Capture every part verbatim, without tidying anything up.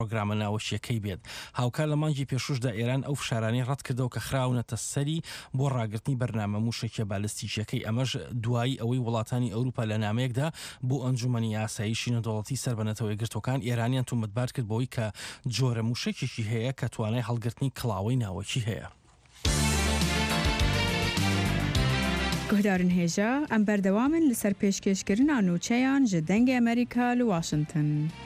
پرۆگرامە ناوەشیەکەی بێت. هاوکار لە مانگی پێشوشدا ئێران ئەو فشارانەی ڕەت کردەوە کە خراونەتە سەری بۆ ڕاگررتنی بەرنامە موشێکە بالستیچیەکەی. ئەمەش دوایی ئەوەی وڵاتانی ئەوروپا لە نامەیەکدا بۆ ئەنجومەنی یاساییشی نەدەوڵەتی سەربەنەتەوەی گرتوەکان ئێرانیان تومەتبار کرد بۆی کە جۆرە موشێکێکی هەیە کە توانای هەڵگرتنی کڵاوەی ناوەکی هەیە. گهدارن هێژە ئەم بەردەوامن لەسەر پێشکەشکردنا نوچەیان ji dengê ئەمریکا لە واشنگتن.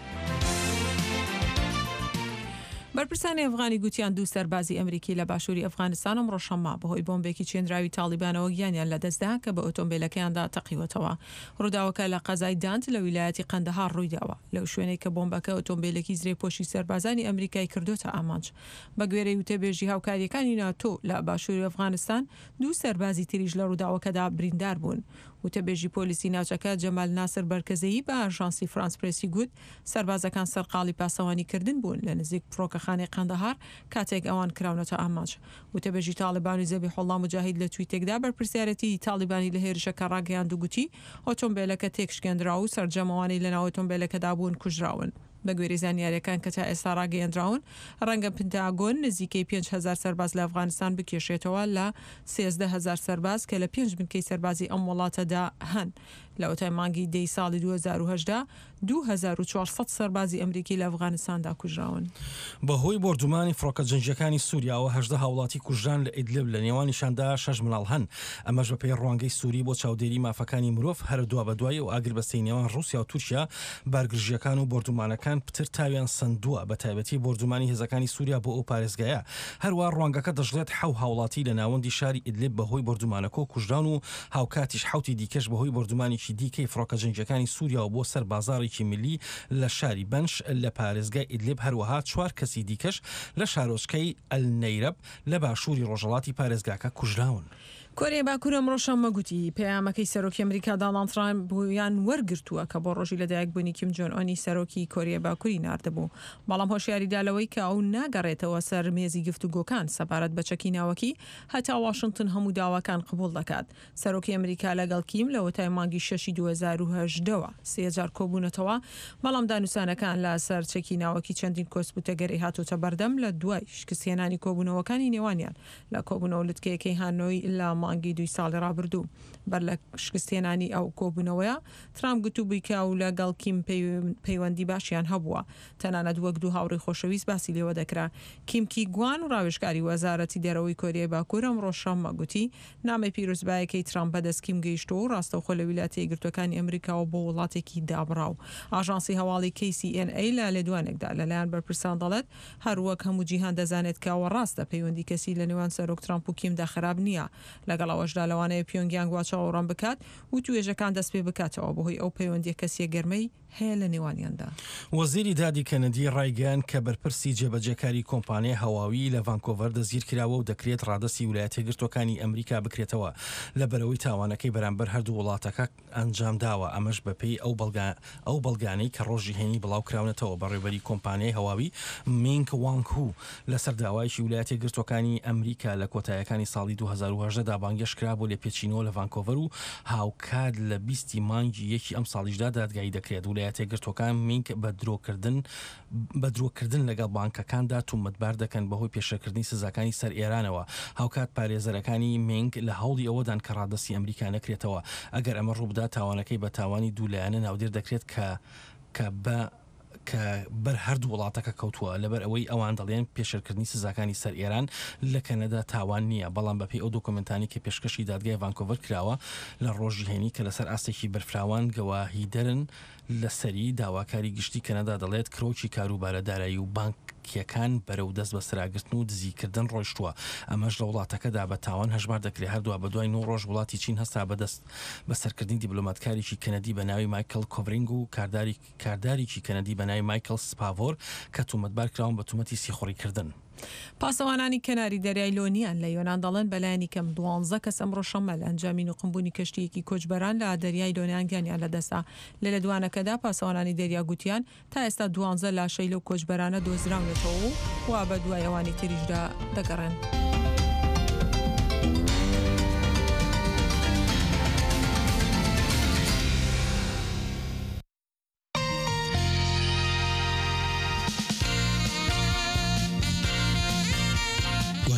بەرپرسانی ئەفغانی گوتیان دوو سەربازی ئەمریکی لە باشووری ئەفغانستان ئەمڕۆ شەممە بەهۆی بۆمبێکی چێندراوی تاڵیبانەوە گیانیان لەدەستدا کە بە ئۆتۆمبیلەکەیاندا تەقیوەتەوە. ڕووداوەکە لە قەزای دانت لە ویلایەتی قەندەهار ڕوویداوە لەو شوێنەی کە بۆمبەکە ئۆتۆمبیلێکی زرێ پۆشی سەربازانی ئەمریکای کردوتە ئامانج. بە گوێرەی وتەبێژی هاوکاریەکانی ناتۆ لە باشووری ئەفغانستان دوو سەربازی تریش لە ڕووداوەکەدا بریندار بوون. وتەبێژی پۆلیسی ناوچەکە جەمال ناسر بەرکەزەیی بە ئاژانسی فرانس پرێسی گوت سەربازەکان سەرقاڵی پاسەوانی کردن بوون لە نزیک فڕۆکەخانەی قەندەهار کاتێک ئەوان کراونەتە ئاماج. وتەبێژی تاڵیبانی زەبی حوڵا مجاهید لە تویتێکدا بەرپرسیارەتی تاڵیبانی لە هێرشەکە ڕاگەیاند و گوتی ئۆتۆمبیلەکە تێکشکێنراوە و سەرجەمەوانی لەناو ئۆتۆمبیلەکەدا بوون کوژراون. بە گوێرەی زانیاریەکان کە تا ئێستا ڕاگەیەندراون ڕەنگە پنتاگۆن نزیکەی پێنج هەزار سەرباز لە ئەفغانستان بکێشێتەوە لە سێزدە هەزار سەرباز کە لە پێنج بنکەی سەربازی ئەم وڵاتەدا هەن. لە ئۆتای مانگی دەی ساڵی دوو هەزار و هەژدا دوو هەزار و چوارسەد سەربازی ئەمریکی لە ئەفغانستاندا کوژراون. بەهۆی بردومانی فڕۆکە جەنگیەکانی سووریاوە هەژدە هاوڵاتی کوژران لە ئیدلب لە نێوانیشاندا شەش منداڵ هەن. ئەمەش بە پێی ڕوانگەی سووری بۆ چاودێری مافەکانی مرۆڤ هەر دوا بە دوای و ئاگربەستەی نێوان رووسیا و تورکیا بارگرژیەکان و بردومانەکان پتر تاویان سندووە بە تایبەتی بردومانی هێزەکانی سووریا بۆ ئەو پارێزگایە. هەروە ڕوانگەکە دەژڵێت حەو هاوڵاتی لە ناوەندی شاری ئیدلب بەهۆی بردومانەکە و کوژران و هاوکاتیش حوتی دیکەش بەهۆی بردومانێکی دیکەی فڕۆکە جەنگیەکانی سووریا و بۆ سەر بازاڕێکی ملی لە شاری بەنش لە پارێزگای ئیدلب هەروەها چوار کەسی دیکەش لە شارۆچکەی ئەلنەیرەب لە باشووری ڕۆژهەڵاتی پارێزگاکە کوژراون. کۆریای باکوور ئەمڕۆ شەممە گوتی پەیامەکەی سەرۆکی ئەمریکا دۆناڵد ترامپ بۆیان وەرگرتووە کە بۆ ڕۆژی لەدایکبوونی کیم جۆن ئۆنی سەرۆکی کۆریای باکووری ناردەبوو. بەڵام هۆشیاریدا لەوەی کە ئەو ناگەڕێتەوە سەر مێزی گفتوگۆکان سەبارەت بە چەکیناوەکی هەتا واشنگتن هەموو داواکان قبول دەکات. سەرۆکی ئەمریکا لەگەڵ کیم لە وەتای مانگی شەشی دوو هەزار و هەژدەوە سێ جار کۆبوونەتەوە بەڵام دانووسانەکان لە سەر چەکیناوەکی چەندین کۆسبوتەگەری هاتوتە بەردەم لە دوای شکستهێنانی کۆبوونەوەکانی نێوانیان لە کۆبوونەوە لوتکەیەکەی هانۆی لە مانگی دوی ساڵی ڕابردوو. بەر لە شکستێنانی ئەو کۆبوونەوەیە ترامپ گوتوبووی کە و لەگەڵ کیم پەیوەندی باشیان هەبووە. تەنانەت وەک دوو هاوڕێی خۆشەویست باسی لێوە دەکرا. کیمکی گوان و ڕاوێژکاری وەزارەتی دەرەوەی کۆریای باکوور ئەمڕۆ شەممە گوتی نامەی پیرۆزبایەکەی ترامپ بەدەست کیم گەیشتەوە و ڕاستەوخۆ لە ویلایەتە یەکگرتووەکانی ئەمریکاوە بۆ وڵاتێکی دابڕاو. ئاژانسی هەواڵی کی سی ئێن ئەی لە لێدوانێکدا لەلایەن بەرپرسان دەڵێت هەروەک هەموو جیهان دەزانێت کەەوە ڕاستە پەیوەندی کەسی لە نێوان سەرۆک ترامپ و کیمدا خراپ نییە. لەگەڵ ئەوەشدا لەوانەیە پیۆنگیانگ واچەوەڕان بکات و توێژەکان دەست پێ بکاتەوە بەهۆی ئەو پەیوەندی کەسیە گەرمەی هەیە لە نێوانیاندا. وەزیری دادی کەنەدی ڕایگەیان کە بەرپرسی جێبەجێکاری کۆمپانیای هەواوی لە ڤانکۆڤەر دەزگیر کراوە و دەکرێت ڕادەسی ویلایەتە یەکگرتووەکانی ئەمریکا بکرێتەوە لە بەرەوەی تاوانەکەی بەرامبەر هەردوو وڵاتەکە ئەنجام داوە. ئەمەش بەپێی ئەو بەڵگا ئەو بەڵگانەی کە ڕۆژی هێنی بڵاو کراونەتەوە بەڕێوەبەری کۆمپانیای هەواوی مینگ وانگ هو لەسەر داوایشی ویلایەتە یەکگرتووەکانی ئەمریکا لە کۆتاییەکانی ساڵی دوو هەزار و هەژدە بانگێش کرا بۆ لێپێچینەوە لە ڤانکۆڤەر و هاوکات لە بیستی مانگی یەکی ئەم ساڵیشدا دادگایی دەکرێت. ویلایەتە یەکگرتووەکان مینگ بە درۆکردن بە درۆکردن لەگەڵ بانکەکاندا تومەتبار دەکەن بەهۆی پێشەکردنی سزاکانی سەر ئێرانەوە. هاوکات پارێزەرەکانی مینگ لە هەوڵی ئەوەدان کە ڕادەسی ئەمریکا نەکرێتەوە. ئەگەر ئەمە ڕووبدا تاوانەکەی بە تاوانی دوولایەنە ناودێر دەکرێت کە کە بە کە بەر هەردوو وڵاتەکە کەوتووە لەبەر ئەوەی ئەوان دەڵێن پێشەرکردنی سزاکانی سەر ئێران لە کەنەدا تاوان نییە. بەڵام بەپێی ئەو دۆکۆمنتانی کە پێشکەشی دادگای ڤانکۆڤەر کراوە لە ڕۆژی هێنی کە لەسەر ئاستێکی بەرفراوان گەواهی دەرن لەسەری داواکاری گشتی کەنەدا دەڵێت کرۆکی کاروبارە دارایی و بانکیەکان بەرەو دەست بە سراگرتن و دزیکردن ڕۆیشتووە. ئەمەش لە وڵاتەکەدا بە تاوان هەژمار دەکرێت. هەردووە بە دوای نۆ ڕۆژ وڵاتی چین هەستا بەدەست بەسەرکردنی دیبلۆماتکاریی کەنەدی بە ناوی مایکل کۆڤرینگ و کارداری کاردارێکی کەنەدی بە ناوی مایکل سپاڤۆر کە تومەتبار کراون بە تومەتی سیخۆڕیکردن. پاسەوانانی کەناری دەریای لۆنیان لە یۆنان دەڵێن بەلایەنی کەم دوانزە کەس ئەمڕۆ شەممە لە ئەنجامی نوقمبوونی کەشتیەکی کۆچبەران لە دەریای لۆنیان گیانیان لەدەستا. لە لەدوانەکەدا پاسەوانانی دەریا گوتیان تا ئێستا دوانزە لاشەی لەو کۆچبەرانە دۆزراونێتەوە و وا بە دوای ئەوانی تریشدا دەگەڕێن.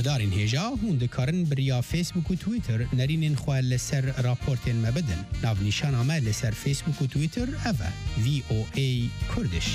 هەوادارین هێژا هون دikarin biriya Facebook û Twitter nerînên xwe li ser raportên me bidin. Navnîşana me li ser Facebook û Twitter ev e V O A Kurdish.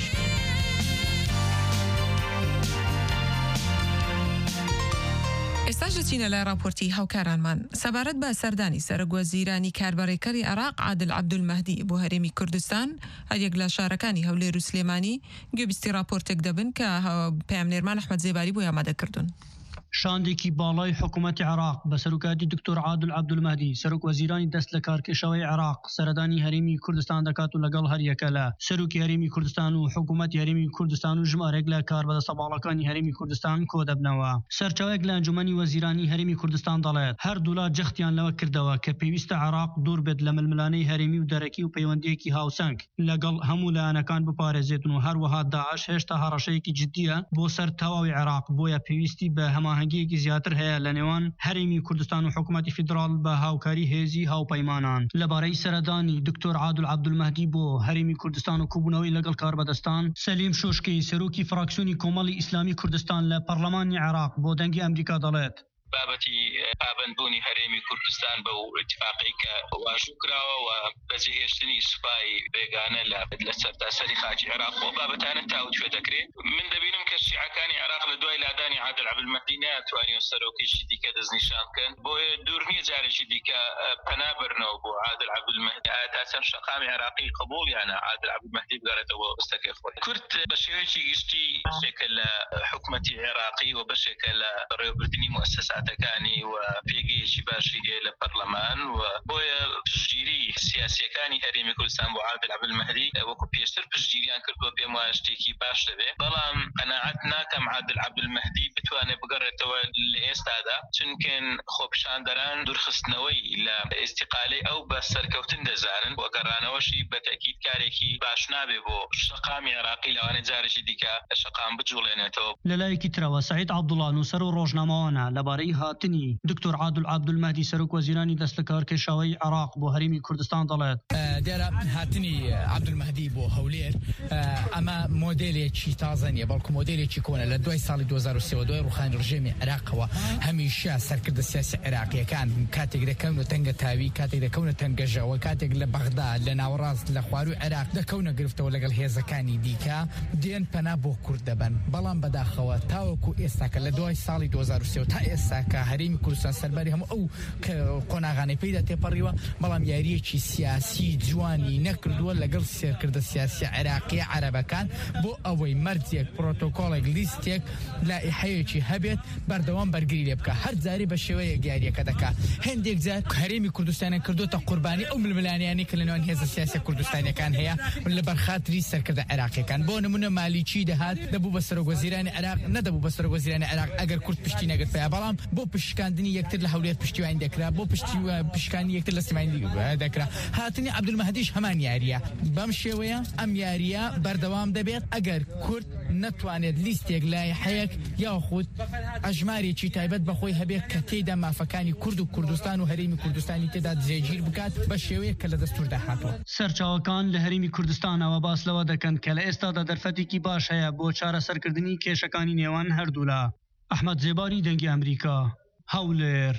ئێستاش دەچینە لای راپۆرتی هاوکارانمان سەبارەت بە سەردانی سەرۆکوەزیرانی کاربەڕێکەری عێراق عادل عەبدولمەهدی بۆ هەرێمی کوردستان هەریەک لە شارەکانی هەولێر و سلێمانی گوێبیستی راپۆرتێک دەبن کە پەیامنێرمان ئەحمەد زێباری بۆ ئامادەکردوون. شاندێکی باڵای حکوومەتی عێراق بە سەرۆکاتی دکتۆر عادل عەبدولمەهدی سەرۆک وەزیرانی دەست لە کارکێشەوەی عێراق سەردانی هەرێمی کوردستان دەکات و لەگەڵ هەریەکە لە سەرۆکی هەرێمی کوردستان و حکوومەتی هەرێمی کوردستان و ژمارەیەک لە کاربەدەستە باڵەکانی هەرێمی کوردستان کۆ دەبنەوە. سەرچاوێک لە ئەنجومەنی وەزیرانی هەرێمی کوردستان دەڵێت هەردوو لا جەختیان لەوە کردەوە کە پێویستە عێراق دوور بێت لە ململانەی هەرێمی و دەرەکی و پەیوەندیەکی هاوسەنگ لەگەڵ هەموو لایەنەکان بپارێزێتن و هەروەها داعش هێشتا هەڕەشەیەکی جددیە بۆ سەر تەواوی عێراق بۆیە پێویستی بە هەماهەنگیەکی زیاتر هەیە لە نێوان هەرێمی کوردستان و حکوومەتی فیدرال بە هاوکاری هێزی هاوپەیمانان. لەبارەی سەردانی دکتۆر عادل عەبدولمەهدی بۆ هەرێمی کوردستان و کوبوونەوەی لەگەڵ کاربەدەستان سەلیم شۆشکەی سەرۆکی فراکسیۆنی کۆمەڵی ئیسلامی کوردستان لە پەرلەمانی عێراق بۆ دەنگی ئەمریکا دەڵێت بابەتی پابندبوونی هەرێمی کوردستان بە اتفاقی کە واژوو کراوە و بەجێهێشتنی سوپای بێگانە لە سەرتاسەری خاکی عێراق بۆ بابەتانە تاوتوێ دەکرێت. من دەبینم کە شیعەکانی عێراق لە دوای لادانی عادل عەبدولمەهدی ناتوانین سەرۆکیشی دیکە دەستنیشان بکەن بۆیە دوور نییە جارێکی دیکە پەنابرنەوە بۆ عادل عەبدولمەهدی ئاتاسەر شەقامی عێراقی قبوڵ یانە عادل عەبدولمەهدی بگەڕێتەوە ئەستەکەی خۆی. کورد بە شێوەیەکی گشتی بەشێکە لە حکوومەتی عێراقی و بەشێکە لە ڕێوەبردننی مؤسسات تەکانی و پێگەیەکی باشی هەیە لە پەرلەمان و بۆیە پشتگیری سیاسیەکانی هەرێمی کوردستان بۆ عادل عەبدولمەهدی وەکو پێشتر پشتگیریان کردووە پێم وایە شتێکی باش دەبێت بەڵام قەناعەت ناکەم عادل عەبدولمەهدی بتوانێت بگەڕێتەوە لە ئێستادا چونکەن خۆپیشاندەران دوورخستنەوەی لە ئێستیقالەی ئەو بە سەرکەوتن دەزانن بۆ گەڕانەوەشی بە تەکید کارێکی باش نابێ بۆ شەقامی عێراقی لەوانەیە جارێکی دیکە شەقام بجوڵێنێتەوە. لەلایەکی ترەوە سەعید عەبدوڵڵا نووسەر و ڕۆژنامەوانە لەبارەی هاتنی دکتۆر عادل عەبدولمەهدی سەرۆک وەزیرانی دەست لە کارکێشەوەی عێراق بۆ هەرێمی کوردستان دەڵێت دیارە هاتنی عەبدولمەهدی بۆ هەولێر ئەمە مۆدێلێکی تازە نیە بەڵکو مۆدێلێکی کۆنە لە دوای ساڵی دوو هەزار و سێ و دوای ڕوخانی ڕژێمی عێراقەوە هەمیشە سەرکردە سیاسی عێراقیەکان کاتێک دەکەونە تەنگە تاوی کاتێک دەکەونە تەنگەژەوە کاتێک لە بەغدا لە ناوەڕاست لە خواروی عێراق دەکەونە گرفتەوە لەگەڵ هێزەکانی دیکە دێن پەنا بۆ کورد دەبن بەڵام بەداخەوە تاوەکو ئێستاکە لە دوای ساڵی دوو هەزار و سێ تا ئێستا کە هەرێمی کوردستان سەرباری هەموو ئەو قۆناغانەی پێدا تێپەڕیوە بەڵام یاریەکی سیاسی جوانی نەکردووە لەگەڵ سێرکردە سیاسی عێراقی عەرەبەکان بۆ ئەوەی مەرجێک پرۆتۆکۆڵێک لیستێک لائحەیەکی هەبێت بەردەوام بەرگری لێ بکە هەر جاری بە شێوەیەک یاریەکە دەکا هەندێک جار هەرێمی کوردستانیان کردوتە قوربانی ئەو ململانیانی کە لەنێوان هێزە سیاسی کوردستانیەکان هەیە لە بەرخاتری سەرکردە عێراقیەکان بۆ نمونە مالیکی دەهات دەبوو بە سەرۆکوەزیرانی عێراق نەدەبوو بە سەرۆکوەزیرانی عێراق ئەگەر کورد پشتی نەگرت پێیا بەڵام بۆ پشکاندنی یەکتر لە هەولێر پشتیوانی دەکرا بۆ پشتی پشکانی یەکتر لە سلێمانی دەکرا هاتنی عەبدولمەهدیش هەمان یاریە بەم شێوەیە ئەم یاریە بەردەوام دەبێت ئەگەر کورد نەتوانێت لیستێک لایحەیەک یاخود ئەژمارێکی تایبەت بەخۆی هەبێت کە تێیدا مافەکانی کورد و کوردستان و هەرێمی کوردستانی تێدا جێگیر بکات بە شێوەیە کە لە دەستوردا هاتووە. سەرچاوەکان لە هەرێمی کوردستانەوە باس لەوە دەکەن کە لە ئێستادا دەرفەتێکی باش هەیە بۆ چارەسەرکردنی کێشەکانی نێوان هەردوولا. ئەحمەد زێباری دەنگی ئەمریکا هەولێر.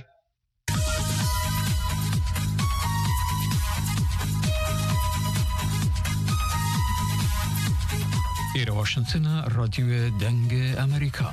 ئێرە واشنگتنە ڕادیۆ دەنگە ئەمریکا.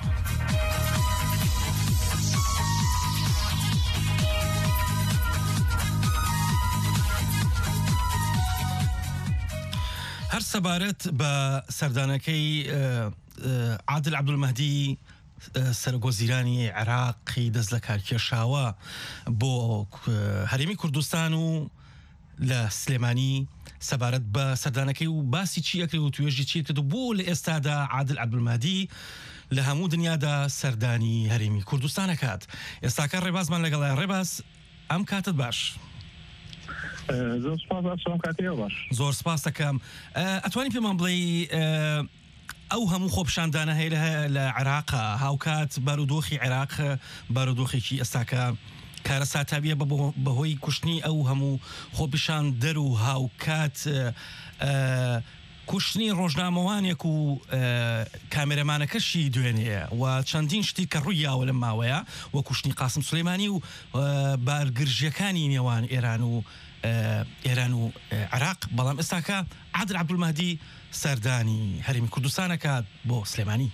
هەر سەبارەت بە سەردانەکەی عادل عەبدولمەهدی سەرۆکوەزیرانی عێراقی دەست لە کارکێشاوە بۆ هەرێمی کوردستان و لە سلێمانی سەبارەت بە سەردانەکەی و باسی چی ئەکرێت و توێژی چی کرد و بۆ لە ئێستادا عادل عەبدولمەهدی لە هەموو دنیادا سەردانی هەرێمی کوردستان ئەکات. ئێستاکە ڕێبازمان لەگەڵای ڕێباز ئەم کاتت باش. زۆر سپاس کاتێ باش. زۆر سپاس دەکەم. ئەتوانی پێمان بڵێ ئەو هەموو خۆپیشاندانە هەیە لە عێراق هاوکات بارودۆخی عێراق بارودۆخێکی ئێستاکە کارە ساتاویە بەهۆی کوشتنی ئەو هەموو خۆپیشاندەر و هاوکات کوشتنی ڕۆژنامەوانێک و کامێرەمانەکەشی دوێنەیە و چەندین شتی کە ڕوویاوە لەم ماوەیە وە کوشتنی قاسم سولەیمانی و بارگرژیەکانی نێوان ئێران و ئێران و عێراق. بەڵام ئێستاکە عادل عەبدولمەهدی سەردانی هەرێمی کوردستانەکات بۆ سلێمانی.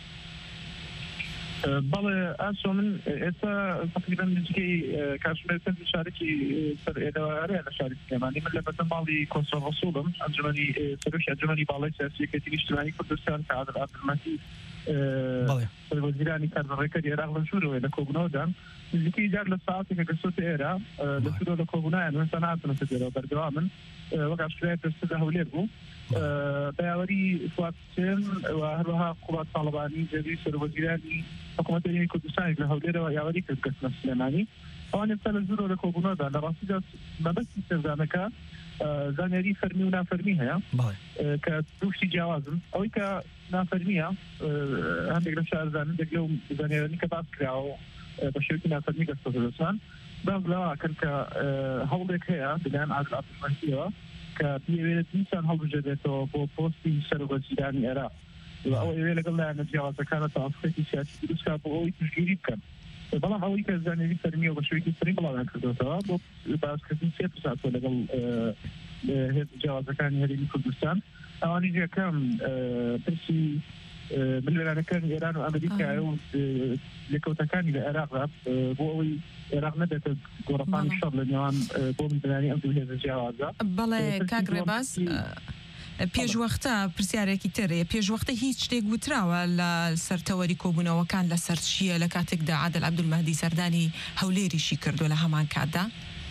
بەڵێ ئاسۆ من ئێستا تقریبا نزیکەی کاتژمێر پێنج شارێکی سەر ئێرەوارەیە لە شاری سلێمانی. من لە بەردەم ماڵی کۆنسۆل ڕەسوڵم، ئەنجومەنی سەرۆکی ئەنجومەنی باڵای سیاسیەتی نیشتیمانی کوردستان کە عادل عەبدولمەهدی وەزیرانی کارزەڕێکەری عێراق لە ژوورەوەی لە کۆبوونەوەدان نزیکەی جار لە ساعاتێکە گەشتۆتە ئێرە لە ژوورەوە لە کۆبوونایان وێستا ناتونەتە دێرەوە بەردەوامن وەک ئاشکرای پێشتردا هەولێر بوو بەیاوەری فواد حوسێن و هەروەها قوڵات تاڵبانی جێبی سەرۆکوەزیرانی حکوومەت هەرێمی کوردستانی لە هەولێرەوە یاوەری کرد گەشتنە سلێمانی. ئەوان ئێستا لە ژوورەوە لە کۆبوونەوەدا لە ڕاستیدا مەبەستی سەردانەکە زانیاری فەرمی و نافەرمی هەیە کە دووشتی جیاوازن. ئەوەی کە نافەرمیە هەندێک لە شارزانن دەک لەو زانیارانی کە باس کراوە بە شێوەیەکی نافەرمی گەشتە دەستان باز لەواکەن کە هەوڵێک هەیە لەلایەن عادل عەبدولمەهدیەوە کە بێوێت دیسان هەڵبژێرێتەوە بۆ پۆستی سەرۆکوەزیرانی عێراق و ئەو ئەوێ لەگەڵ لایەنە جیاوازەکانە تەواوەتی سیاسی دروستکا بۆ ئەوەی پشتگیری بکەن. بەڵام ئەوەی کە زانیاری فەرمیەوە بە شێوەیەکی فەرمی بەڵاویان کردوێتەوە بۆ باسکردنی سێ پرساتوە لەگەڵ هێزە جیاوازەکانی هەرێمی کوردستان. ئەوانی یەکەم پرسی ملوێرانەکانی ئێران و ئەمریکایە و لێکەوتەکانی لە عێراقدا بۆ ئەوەی عێراق نەبێتە گۆڕەپانی شەڕ لە نێوان بۆ میدانی ئەم دوو هێزە جیاوازە. بەڵێ کاک ڕێباز پێشوەختە پرسیارێکی ترەیە پێشوەختە هیچ شتێک وتراوە لە سەرتەوەری کۆبوونەوەکان لە سەرچیە لە کاتێکدا عادل عەبدولمەهدی سەردانی هەولێریشی کردو لە هەمان کاتدا؟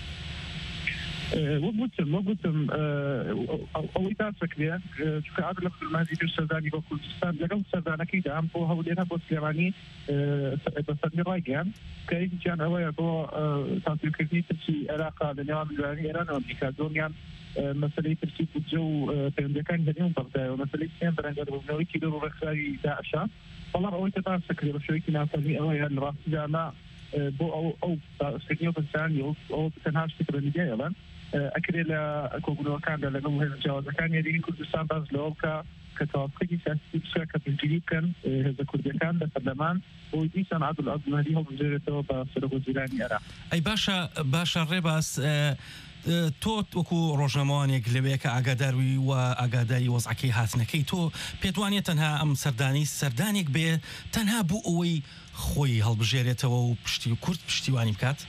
وەگوتم وەگوتم ئەوەی تاسەکرێ چونکە عادل عەبدولمەهدی پێش سەردانی بۆ کوردستان لەگەڵ سەردانەکەیدا ئەم بۆ هەولێرە بۆ سلێمانی بە فەرمی ڕایگەیان کە هیچیان ئەوەیە بۆ تاسیرکردنی پرسی عێراقا لە نێوان ملوێرانی ئێران و ئەمریکا دۆمیان مەسەلەی پرسی بودجە و پەیوەندیەکانی هەرێم بەغدایەوە مەسەلەی سێم بەرەنگاربوونەوەی کیلۆ و ڕێکخراوی داعشە. بەڵام ئەوەی کە تاسەکرێ بە شێوەیەکی نافەرمی ئەوەیە لە ڕاستیدا بۆ ئەو ئەو باسکردنی و بەرچانی ئەو تەنها شتێک بە میدیای ئەڵەن ئەکرێ لە کۆبوونەوەکاندا لەگەڵ هێزە جیاوازەکانی هەرێمی کوردستان باز لەوە بکە کە تەواوەتی سیاسی بکە کە پشتگیری بکەن هێزە کوردەکان لە پەرلەمان بۆی دیسان عادل عەبدولمەهدی هەڵبژێرێتەوە بە سەرۆکوەزیرانی عێراق. ئەی باشە باشە ڕێباز تۆ وەکو ڕۆژنامەوانێک لەوەیە کە ئاگاداروی و ئاگاداری وەزعەکەی هاتنەکەی تۆ پێتوانێت تەنها ئەم سەردانی سەردانێک بێ تەنها بوو ئەوەی خۆی هەڵبژێرێتەوە و پشتی و کورد پشتیوانی بکات؟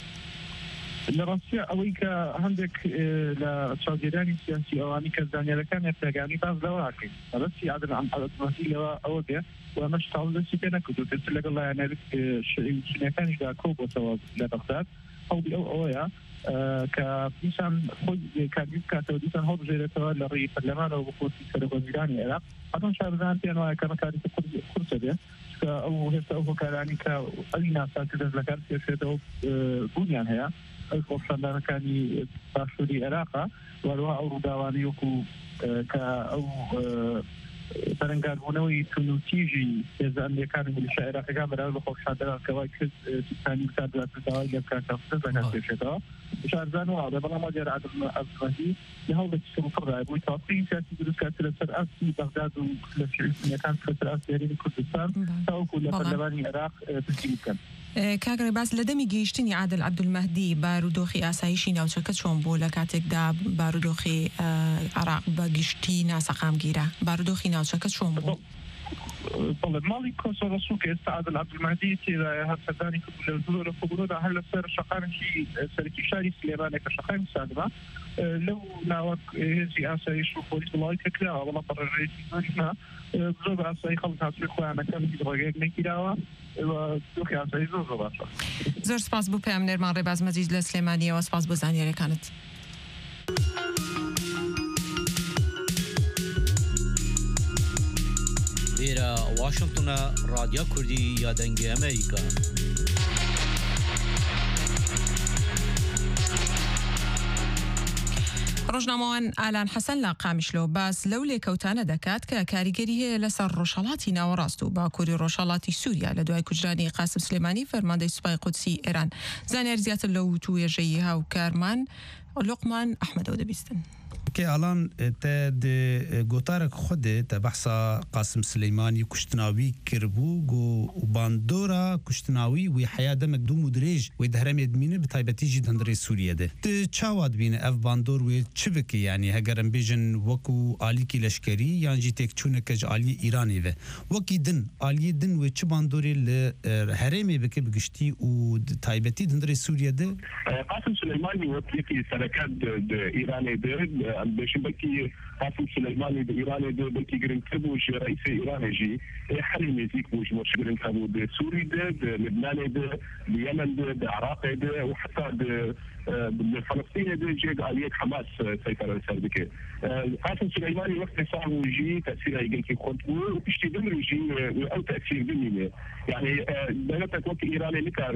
لە ڕاستیە ئەوەی کە هەندێک لە چاودێرانی سیاسی ئەوانی کە زانیارەکان پێگانی باز لەوەکەین بەڕاستی عادل عەبدولمەهدی لەوە ئەوە بێ و ئەمەش تاڵ دەستی پێ نەکردو پێتر لەگەڵ لایەنە شوێنەکانیشدا کۆبووەتەوە لە بەغداد هەوڵی ئەو ئەوەیە کە دیسان خۆی کاردی بکاتەوە دیسان هەڵبژێرێتەوە لە ڕێی پەرلەمانەوە بۆ پۆستی سەرۆکوەزیرانی عێراق. هەتان شارزان پێیان وایە کە مەکاریتە کورسە بێ کە ئەو هێستا ئەو هۆکارانی کە ئەوی ناساکە دەست لە کار پێشێتەوە بوونیان هەیە ئەو خۆپشاندانەکانی باشووری عێراقا وەروها ئەو ڕووداوانی وەکو کە ئەو بەرەنگاربوونەوەی تونوتیژی هێزە ئەمریکان و میلیشا عێراقیەکان بەراورد بە خۆپشاندانان کەوای کرد سیستانی بکاردواتر داوای لێ بکات تا دەست لە کار پێشێتەوە شارزان وڵێ بەڵام دیارە عادل عەبدولمەهدی لە هەوڵێکی سەرڕای بووی تاوەقەتی سیاسی دروستکات لەسەر ئاستی بەغداد و لە شێعریەکان لەسەر ئاستی هەرێمی کوردستان تاوەکو لە پەرلەمانی عێراق پشتگیری بکەن. کاک ڕێباز لە دەمی گەیشتنی عادل عەبدولمەهدی بارودۆخی ئاسایشی ناوچەکە چۆن بوو لە کاتێکدا بارودۆخی عێراق بە گشتی ناسەقامگیرە بارودۆخی ناوچەکە چۆن بوو؟ بەڵێ ماڵی کۆنسۆل ڕەسوول کە ئێستا عادل عەبدولمەهدی تێدایە هەر سەردانی کردبوو لە زوو لە کۆبوونەوەدا هەر لەسەر شەقامێکی سەرەکی شاری سلێمانێک کە شەقامی سادمە لەو ناوەک هێزی ئاسایش و پۆلیس وڵاتی کە کراوە بەڵام بەڕێژەیەکی زۆرنا زۆر بە ئاسایی خەڵک هاتووی خۆیانەکەم هیچ ڕێگەیەک نەگیراوە دۆخی ئاسایی زۆر زۆر باشە. زۆر سپاس بۆ پەیامنێرمان ڕێباز مەجید لە سلێمانیەوە سپاس بۆ زانیاریەکانت. لێرە واشنگتنە رادیۆ کوردی یادەنگی ئەمریکا. ڕۆژنامەوان ئالان حەسەن لە قامیشلۆ باس لەو لێکەوتانە دەکات کە کاریگەری هەیە لەسەر ڕۆژهەڵاتی ناوەڕاست و باکووری ڕۆژهەڵاتی سووریا لە دوای کوژرانی قاسم سلێمانی فەرماندەی سوپای قودسی ئێران. زانیار زیاتر لەو توێژەی هاوکارمان لقمان أحمد ودبيستن که الان تا د گوتارک خود تا بحثا قاسم سلیمانی کشتناوی کربو گو باندورا کشتناوی و حیا دمک دو مدرج و دهرم ادمینه به تایبتی جی دندر سوریه ده ت چاواد بینه اف باندور و چبک یعنی هگرم بیجن وکو آلی کی لشکری یعنی جی تک چونه کج آلی ایرانی و وکی دن آلی دن و چه باندوری ل هرمی بک بگشتی و تایبتی دندر سوریه ده قاسم سلیمانی وقتی که سرکت ایرانی ده باش بكي قاسم سليماني بايراني دو بكي جرين كبوش رئيس ايراني جي حليم يزيك بوش مش جرين كبو بسوري ده بلبنان ده بيمن ده بعراق ده وحتى بالفلسطين ده جي آلية حماس سيطرة سربكة قاسم سليماني وقت صار جي تأثير يجي في خطبه وبيشتي دمر جي أو تأثير بني يعني بلغت وقت إيراني نكر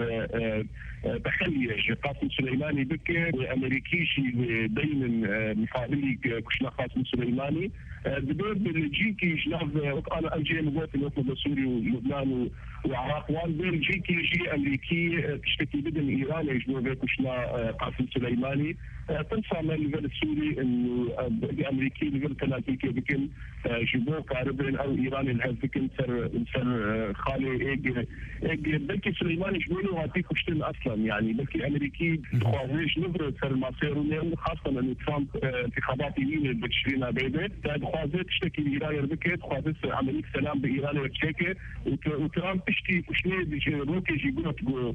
تخلي قاسم سليماني بكر أمريكي شيء دايما مقابلي كشنا قاسم سليماني بدور بالجيكي جناب أنا أجي مقوت الوطن سوري ولبنان وعراق وان بين جيكي جي أمريكي تشتكي بدن إيراني يجنوا كشنا قاسم سليماني تنسى من الجبل السوري انه الامريكي الجبل الامريكي بكن جيبوه كاربين او ايراني الهز بكن سر سر خالي ايج ايج بلكي سليماني جبوله هاتي كشتن اصلا يعني بلكي امريكي خواهش نظره سر مصيرونه خاصه انه ترامب انتخابات يمين بتشرين عبيده خواهش تشتكي ايران بكت خواهش عمليه سلام بايران وتشيكي وترامب تشتي كشني روكي جيبوه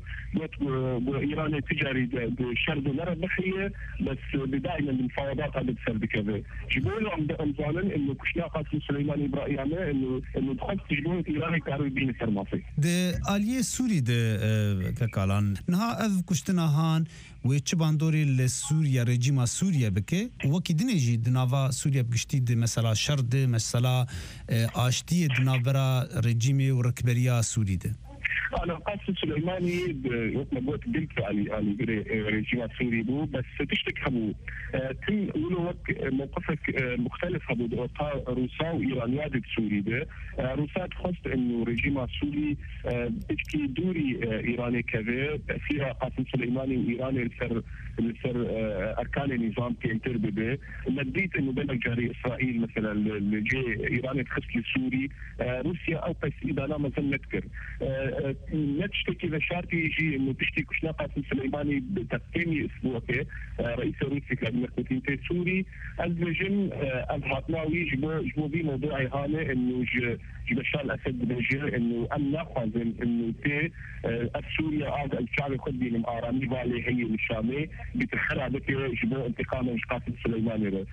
تقول ايران تجاري بشرد العرب بحيه بس دائما المفاوضات هذه بتصير بكذا جيبوا له عم ظالم انه كشنا قاسم سليماني براينا انه انه دخل تجيبون ايراني كانوا بين فرماسي د آلیه سوری د ککالان نه اف کشتنا هان و چه باندوری لسوریا رژیم سوریا بکه وکی دنیجی دناوا سوریا بگشتی د مثلا شرد مثلا آشتی دناورا رژیم و رکبریا سوری ده أنا قاسم سليماني وقت ما قلت قلت على على رجيم سوري بو بس تشتك هبو تم ولو وقت موقفك مختلف هبو روسا وإيرانيات سوري ده روسا تخص إنه رجيم سوري بتشكي دوري إيراني كذا تأثير قاسم سليماني وإيراني السر السر أركان النظام كينتر بده مديت إنه بلغ جاري إسرائيل مثلا اللي جي إيراني تخص لسوري روسيا أو بس إذا أنا مثلا نذكر لا تشتكي لشارتي يجي انه تشتكي كشنا قاسم سليماني بتقييمي اسبوعي رئيس روسيا كان مكتين سوري الزجن الهاتناوي جبوا جبوا بي موضوع هذا انه بشار الاسد بنجي انه ام ناخذ انه تي السوريا هذا الشعب يخدي من ارامي بالي هي الشامي بتخرع بك جبوا انتقام من قاسم سليماني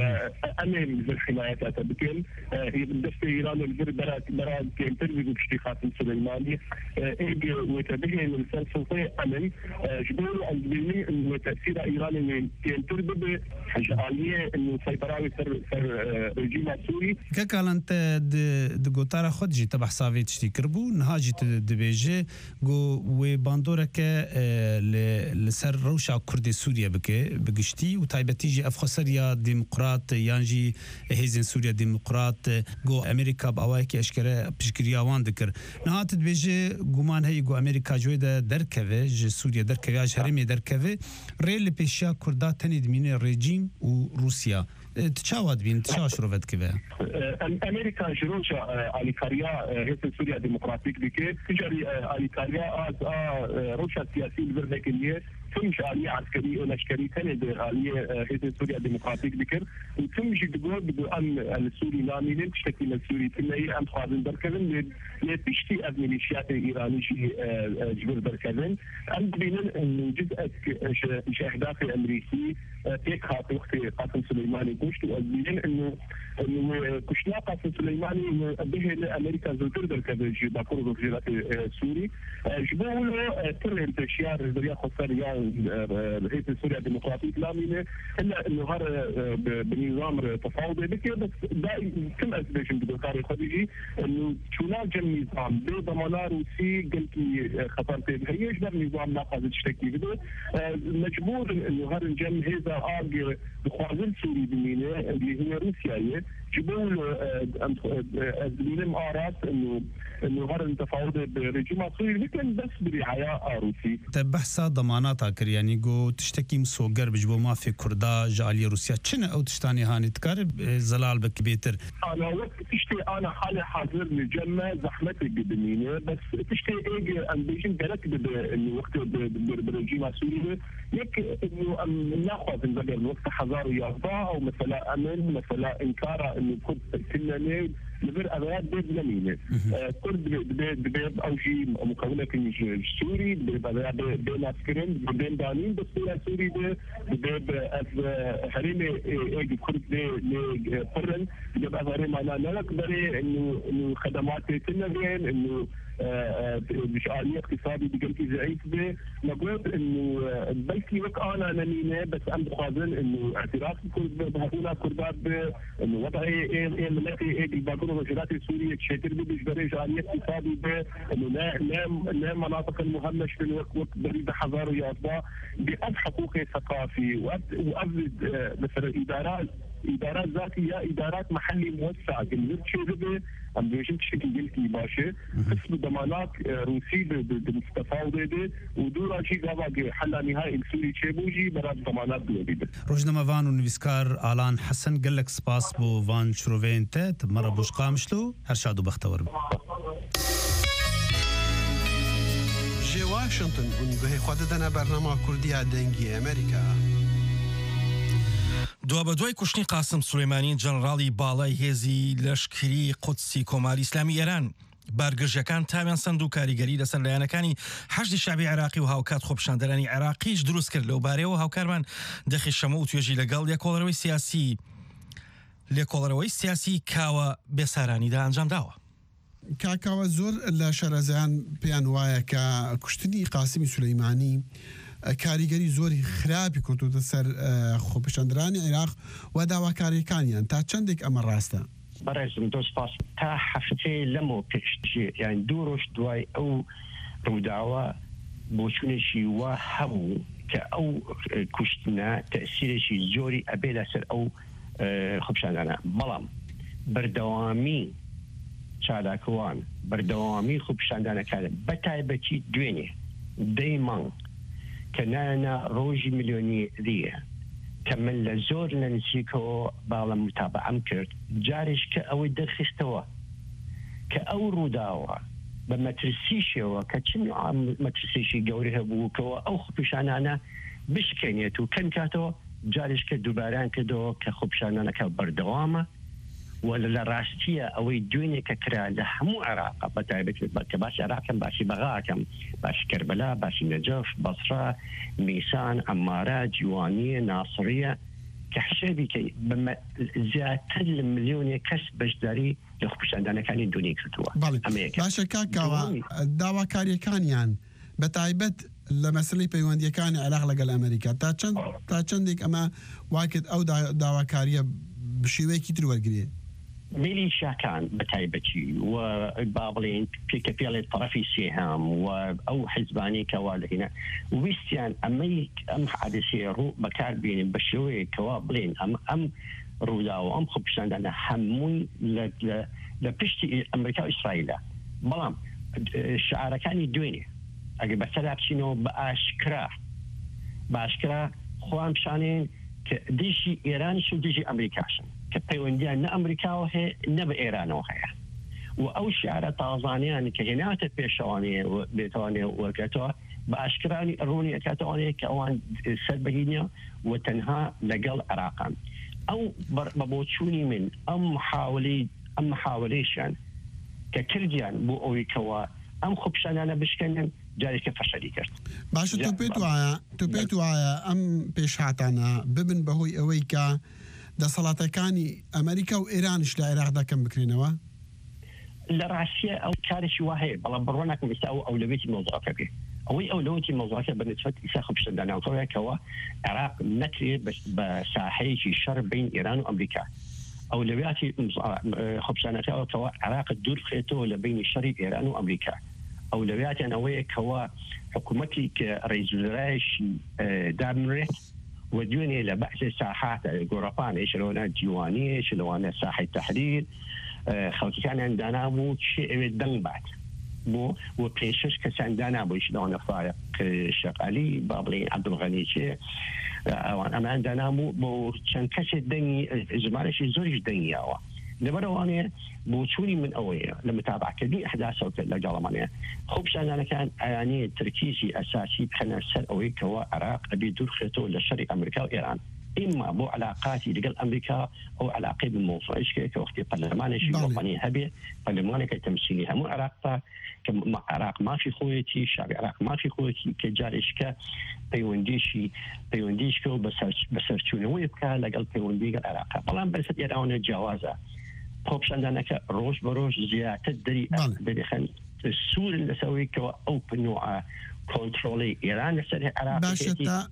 انا من الحمايات اتبكل هي بالدفع ايران الجر برات برات كانترفيو بشتي قاسم سليماني ايجي وتبهي من السلطه امن جبوا الجميع انه تاثير ايراني كانترفيو حاجه انه سيطراوي سر سر رجيم سوري ككالنت د گوتارا خود جی تبع ساوی تشتی کربو نهاجی دبیجه گو و باندوره که لسر روشا کرد سوریا بکه بگشتی و تایبتی جی افخسریا دموکرات یانجی هیزن سوریا دموکرات گو امریکا با اوای که اشکره پشکریا وان دکر نهات دبیجه گمان هی گو امریکا جوی ده درکوه جی سوریا درکوه اج هرمی درکوه ریل پیشیا کردا تنید مین رژیم و روسیا تشاود بين تشاش روفت كذا امريكا جروجا اليكاريا هي سوريا ديمقراطيك بك تجري اليكاريا از روشا سياسي البرنيكيه ثم آلية عسكرية ولشكرية كانت آلية هي سوريا ديمقراطيك بكر وثم جدول بدو أن السوري نامين تشتكي من السوري ثم هي أم خازن بركزن لتشتي أز ميليشيات إيراني جي جبر بركزن أم بينن إنه جزء مش أهداف أمريكي تيك هات وقت قاسم سليماني كشت وأزبينن إنه إنه كشنا قاسم سليماني به لأمريكا زوتر بركزن جي باكور وزيرات سوري جبوا له تر انتشار الزريا خساريا الرئيس السوري الديمقراطي لامينه الا انه هذا بنظام تفاوضي بكي بس دائما كم اسبيشن بدوكاري خديجي انه شو ناجم نظام بضمانه روسي قلتي خطرتي هي يقدر نظام ناقض تشتكي بده مجبور انه هذا الجم هذا ارجع بخوازن سوري بمينه اللي هي روسيا جيبوا له الزميل ارات انه انه هذا التفاوض برجيم سوري لكن بس برعايه روسي تبحث ضمانات کریانی گو تشتکی مسوگر بجبو مافی کردا جالی روسیا چنه او تشتانی هانی تکار زلال بك بيتر انا وقت تشتي انا حالي حاضر لجنة زحمتي قدمينه بس تشتي ايجي ام بيجين بالك انه وقت بالرجيم سوريا يك انه ناخذ نقدر وقت حضاري يرضى او مثلا امن مثلا انكار انه كنت كنا ليل لبر ابيات بيت لمينه كل بيت بيت او شيء مكونه من سوري بيت بين عسكريين بين دانين بس سوري بيت حريمي ايجي كنت ل فرن يبقى غير معنا نلك بري انه انه خدمات تنبين انه مش آلية اقتصادي بقلتي ضعيف به نقول انه بلكي وك انا نمينه بس ام بخازن انه اعتراف بهذولا كردات انه وضعي ايه ايه ملكي ايه الباقون الرجلات السورية تشتر به بجبري آلية اقتصادي به انه لا لا لا مناطق المهمش في الوقت وقت بريد حضاري يرضى بأب حقوقي ثقافي وأبد مثلا إدارات إدارات ذاتية إدارات محلي موسعة اللي شيء ام بيجي بشكل قلتي باشا قسم ضمانات روسي بالمستفاوضة دي ودورا شيء قابا حل نهائي السوري شيبوجي برات ضمانات دي روجنا فان ونفسكار آلان حسن قال لك سباس بو فان شروفين تات مرة بوش قامشلو هرشادو بختور جي واشنطن ونقهي خوددنا برنامج كردية دنجي أمريكا دو بە دوای کوشتنی قاسم سولەیمانی جەنەڕاڵی باڵای هێزی لەشکری قودسی کۆماری ئیسلامی ئێران بارگەشتەکان تاویان سند و کاریگەری لەسەر لایەنەکانی حەشدی شعبی عێراقی و هاوکات خۆپیشاندەرانی عێراقیش دروست کرد لەو بارەیەوە هاوکارمان دەخی شەمە و توێژی لەگەڵ لێکۆڵەرەوەی سیاسی لێکۆڵەرەوەی سیاسی کاوە بێسارانیدا ئەنجام داوە. کاکاوە زۆر لە شەرەزیان پێیان وایە کە کوشتنی قاسمی سولەیمانی کاریگەری زۆری خراپی کۆتۆتە سەر خۆپیشاندەرانی عێراق و داواکاریەکانیان تا چەندێک ئەمە ڕاستە؟ بەڕێزم دۆ سپاس تا هەفتەیە لەمەوە پێشت یان دوو ڕۆژ دوای ئەو ڕووداوە بۆچوونێکی وا هەبوو کە ئەو کوشتنە تەسیرێکی زۆری ئەبێ لەسەر ئەو خۆپیشاندانە بەڵام بەردەوامی چالاکەوان بەردەوامی خۆپیشاندانەکان بەتایبەتی دوێنێ دەی مانگ کە نانە ڕۆژی میلیۆنیەریە کە من لە زۆر لە نزیکەوە باڵە متابعەم کرد جارێش کە ئەوەی دەرخستەوە کە ئەو ڕووداوە بە مەترسیشەوە کە چ مەترسیشی گەوری هەبووکەوە ئەو خۆپیشانانە بشکێنێت و کەم کاتەوە جارێش کە دووباران کردەوە کە خۆپیشانانەکە بەردەوامە و لە ڕاستیە ئەوەی دوێنێ کە کرا لە هەموو عێراق بەتایبەت کە باسی عێراقم باسی بەغاکەم باسی کەربەلا باسی نەجەف بەسرا میسان عەمارە جوانیە ناسریە کە حسێبی کە زیاتر لە ملیۆنێ کەس بەشداری لە خۆپیشاندانەکانی دوێنێ کردووە. باشە کاکاوە داواکاریەکانیان بەتایبەت لە مەسلەی پەیوەندیەکانی عێراق لەگەڵ ئەمریکا تا چەند تا چەندێک ئەمە واکرد ئەو داواکاریە بشێوەیەکی تر وەرگرێ ميليشياكان بتايبتي وبابلين بيك بيلي طرفي سيهام او حزباني كوال هنا ويستيان امي ام حادثي رو بكار بين بشوي كوابلين ام ام رودا وام خبشان انا حموي ل لبشتي امريكا واسرائيل بلام الشعار كان يدويني اجي بسلاب شنو باشكرا باشكرا خوام شانين ديشي ايران شو ديجي امريكاشن كبيونديان نا أمريكا وهي نبى إيران وهي وأول شعار طازانيان كهنات بيشوانية بيتوانية وكتوا بأشكراني روني كتوانية كأوان سلبهينيا وتنها لقل عراقا أو ببوتشوني من أم حاولي أم حاوليشان ككرديان بو أوي كوا أم خبشان أنا بشكن جاري كفشلي كرت باش توبيتو عيا توبيتو عيا أم بيشعتنا ببن بهوي أويكا دەسەڵاتەکانی ئەمریکا و ئێرانش لە عێراقدا کەم بکرێنەوە؟ لە ڕاستیە ئەو کارێکی وا هەیە بەڵام بڕواناکەم ئێستا ئەو ئەولەوێتی مۆزوعەکە بێ ئەوەی ئەولەوەتی مۆزوعەکە بەنسبەت ئیسا خۆپیشاندانەوەیەکەوە عێراق نەکرێت بە ساحەیەکی شەڕ بین ئێران و ئەمریکا ئەولەویاتی خۆپیشاندانەکەوە عێراق دوور بخێتەوە لە بینی شەڕی ئێران و ئەمریکا ئەولەویاتیان ئەوەیە کەوە حکوومەتی کە ڕێزلەرایشی دامرێت وديوني لبحث ساحات جورابان ايش لونا ديوانيه ايش لونا ساحه تحرير خوتي كان عندنا مو شيء الدنبات بو وبيشش كسندانا بوش دون فايق الشيخ علي بابلي عبد الغني شيء اما عندنا مو بو كان كش الدنيا زمان شيء زوري الدنيا وا لبرا انا بوشوني من اول لما تابع كذي احداث وكذا جالمانيا خوبش انا كان يعني تركيزي اساسي بخلنا السر اوي كوا عراق ابي دور خيتو للشرق امريكا وايران اما بو علاقاتي لقل امريكا او علاقه بالموضوع ايش كي وقت برلمان شيء وطني هبي برلمان كتمثيلها مو عراق كما عراق ما في خويتي شعب العراق ما في خويتي كجارش ك بيونديشي بيونديش كو بس بس شنو ويبكى لقل بيوندي العراق والله بس يراون الجوازه خوبش عندنا روش بروش زياده تدري بدي خل السور اللي سوي كوا اوبن نوع كنترولي ايران سر العراق باشتا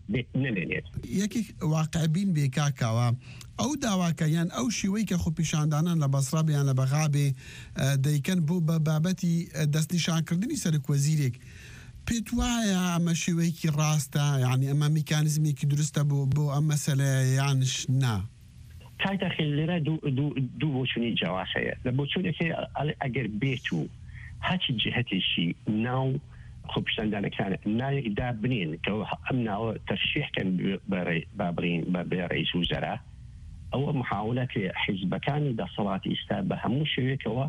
یەکێک واقعبین بێکاکەوە ئەو داواکەیان ئەو شیوەی کە خۆ پیشاندانان لە بەسڕا بیان لە بەغابێ دەیکەن بۆ بە بابەتی دەستنیشانکردنی سەرکوەزیرێک پێت وایە ئەمە شێوەیەکی ڕاستە یعنی ئەمە میکانیزمێکی دروستە بۆ بۆ ئەم مەسەلە یانش نا کایتە خێلێرە دوو بۆچوونی جیاوازەیە لە بۆچوونێکی ئەگەر بێت و هەچی جهەتێکی ناو خب شندان كان نايق دابنين كو امنا ترشيح كان بابرين برئيس وزراء او محاوله حزب كان دا صلاه استابه مو شيء كو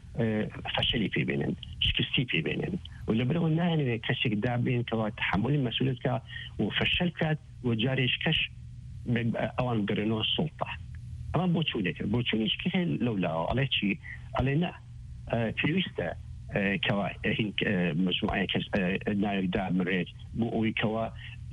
فشلي في بينن شكستي في بينن ولا بدو الناس كشك دابين كو تحمل المسؤوليه وفشلت وجاريش كش اوان قرنوا السلطه اما بوتشولك بوتشونيش كيف لولا على شيء علينا فيوستا كوا هين مجموعة ناير دام مريج بوي كوا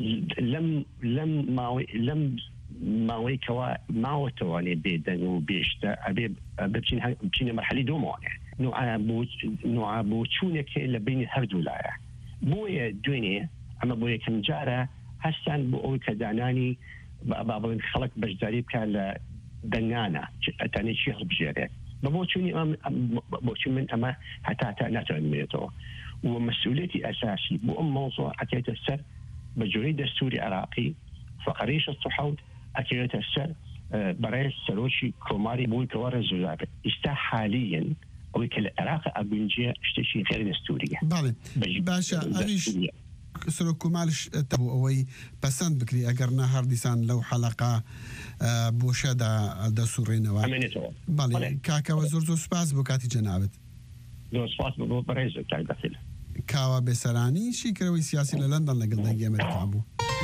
لم لم ما لم ما كوا ما تواني بيدن وبيشتا أبي ببشين بشين مرحلة دومونه نوع بو نوع بوشونك لبين هردولايا بوي دنيا أما بوي كم جارة هسان بوي كداناني بابا خلق بجداري كان دنانا تاني شيء بجيرك بوشوني أم بوشون من أما حتى حتى نتعلميته ومسؤوليتي أساسي بو أم موضوع أكيد السر بجريد السوري عراقي فقريش الصحود أكيد السر برئيس سروشي كوماري بوي كوار الزلابة استا حاليا أو كالعراق أبنجي اشتشي غير السورية بالي باشا أريش سرو كومالش تبو أوي بسند بكري أجرنا هارديسان لو حلقة بوشة دا دا سورينا أمينته بالي كاكا وزور زور سباس بوكاتي جنابت زور سباس بو برئيس تاع داخل كاوا بسراني شي كروي سياسي للندن لقل دنجي أمريكا أبو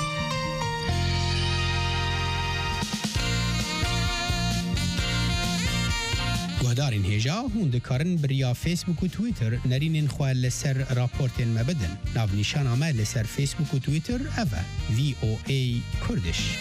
گهدارین هجا هون دکارن بریا فیسبوک و تویتر نرینین خواه لسر راپورتین مبدن ناو نیشان آمه لسر فیسبوک و تویتر اوه وی او ای کردش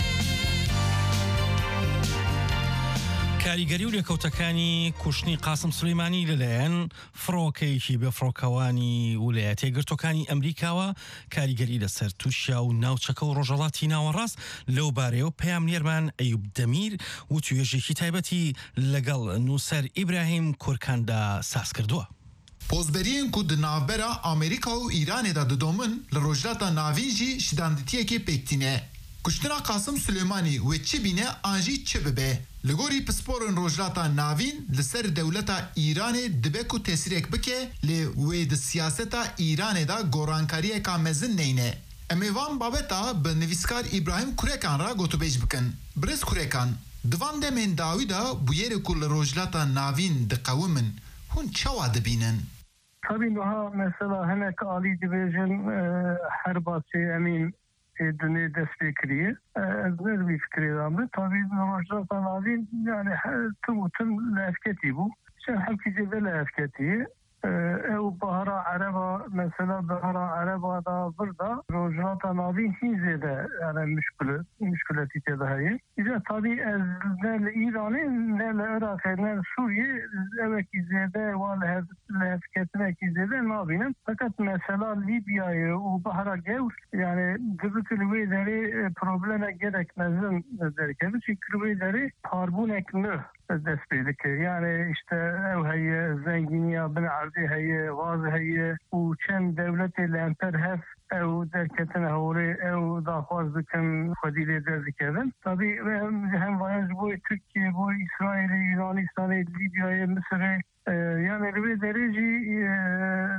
کاریگەری و لێکەوتەکانی کوشتنی قاسم سلەیمانی لەلایەن فڕۆکەیەکی بە فڕۆکەوانی ویلایەتە یەکگرتووەکانی ئەمریکاوە کاریگەری لەسەر تووشیا و ناوچەکە و ڕۆژهەڵاتی ناوەڕاست لەو بارەیەوە پەیامنێرمان ئەیوب دەمیر و توێژێکی تایبەتی لەگەڵ نووسەر ئیبراهیم کورکاندا ساز کردووە. پۆزبەریên ku di navbera Amerîka û Îranê de didomin li rojhilata navîn jî şidanditiyekê pêktîne. Kuştina Qasım Süleymanî wê çi bîne an jî çi bibe. Li gorî pisporên rojhilata navîn li ser dewleta Îranê dibe ku tesîrek bike lê wê di siyaseta Îranê da gorankariyeka mezin neyne. Em ê van babeta bi nivîskar İbrahim Kurekan ra gotûbêj bikin. Birêz Kurekan, di van demên dawî da bûyerê ku li rojhilata navîn diqewimin hûn çawa dibînin? Tabii daha mesela hinek alî dibêjin herbasê emîn dünê dest pê kiriye. Ez ne vî fikrê damê tabii rojhilata navîn yani tim û tim li hevketî bû. Şen hevkî cêve li hevketî. ew bahara Ereba mesela bahara Ereba da burada rojhilata navîn hîn zêde yani müşkülü müşkületî tê de heye. İşte tabii ez ne li İranê ne li Iraqê ne li Sûriyê evekî zêde wan li hevketinekî zêde nabînim. Fakat mesela Libyayê û bahara gewr yani dibit li wê derê problemek gerek mezin derkevin çünkü li wê derê parbûnek nû dest pê dike. Yani işte ew heye zenginiya bin erdê heye waz heye û çend devletê li emper hev ew derketine hewrê ew daxwaz dikin xwedî lê derdikevin. Tabii hem vayan ji bo Türkiye bo İsrailê Yunanistanê Libyayê Misirê yani li wê derê jî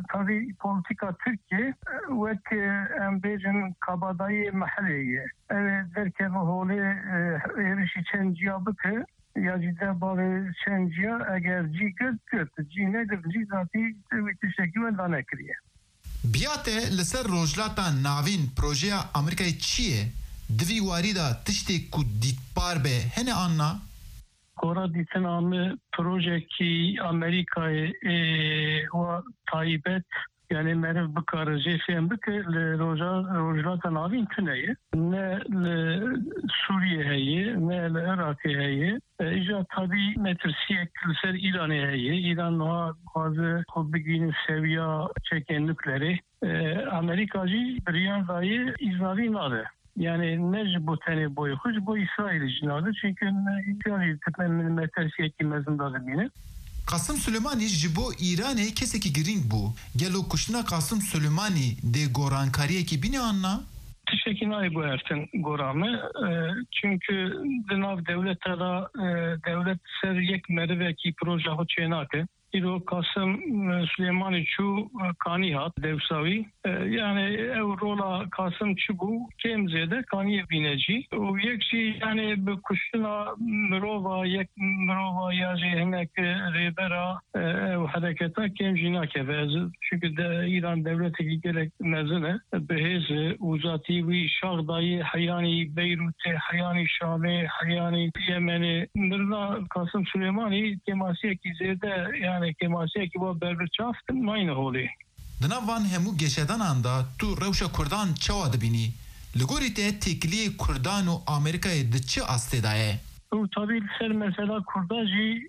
tabii politika Türkiye vek embejin kabadayı mahalleye. Evet derken hole erişi çenciya bıkı ya cidden bari çenciya eğer ciğer kötü cine de zaten bir şekilde dana kriye. Biyate لسر روجلاتا ناوین پروژه امریکای چیه؟ دوی واریدا تشتی کو دیتبار به هنه آننا؟ Kora ditin amı proje ki Amerika'yı o taybet yani merv bıkarı jefem bıkı roja rojlata navin tüneyi ne Suriye heyi ne Irak heyi ija tabi metrsiye külser İran heyi İran o bazı kubigini seviye çeken nükleri Amerikacı bir dayı İzrail'in adı. Yani ne bu tane boyu hoş bu İsrail cinadı çünkü İsrail tepeminin metresiye kimezinde de bine. Kasım Süleymani jibo İran'e keseki giring bu. Gelo kuşuna Kasım Süleymani de gorankariye ki bine anla. Teşekkür bu erten goramı. Çünkü denav devletlere devlet ser yek merve ki proje hoçenake. İro Kasım Süleymani çu kanihat devsavi yani ev rola Kasım çu bu kemzede kaniye bineci o yekşi yani bu kuşuna mrova yek mrova ya jehnek rebera ev hareketa kemjina kevez çünkü de İran devleti gerek mezene beheze uzati ve şardayı hayani Beyrut'e hayani Şam'e hayani Yemen'e Mirna Kasım Süleymani kemasiye ki zede yani kemasiye ki bu berberçaft mayne holi. Dinavan hemu geçeden anda tu rewşa Kurdan çawa dibini. Ligori te tekliye Kurdan u Amerika'ya dıçı astedaye. Bu tabii ser mesela Kurdacı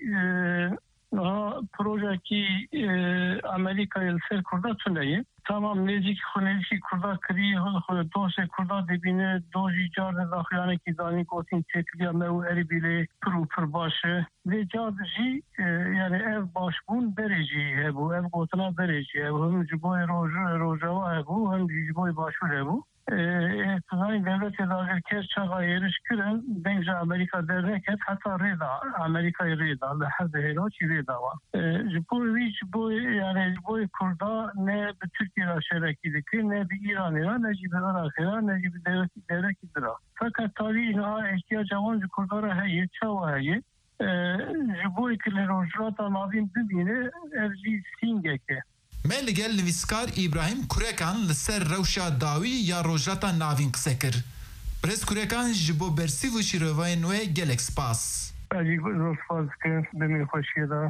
ha proje ki Amerika'ya ser Kurda tüneyi. Tamam nezik xunelişi Kurda kriye dosya Kurda dibine doji carde daxyane ki dani kotin tekliye mev eribile pru pır başı ve cadji yani ev başbun bereci hebu ev gotuna bereci ev hım ciboy roju rojava hebu hım ciboy başur hebu Tuzani devlet edacı kes çağa erişkiren bence Amerika derreket hatta reda Amerika'yı reda leherde helo çi reda var. Bu hiç bu yani bu Kurda ne bir Türkiye'de şerekidiki ne bir İran'la ne bir Irak'la ne bir devlet devlet idra. Fakat tabii ha ihtiyaç avancı Kurdara heyi çava heyi bu ikiler rojlata navin bibine evci singeke. Me li gel nivîskar İbrahim Kurekan li ser rewşa dawî ya rojlata navîn qise kir. Pirêz Kurekan ji bo bersîv û şîrevayên wê gelek spas. Elî zor spas dikim demê xweşiyê de.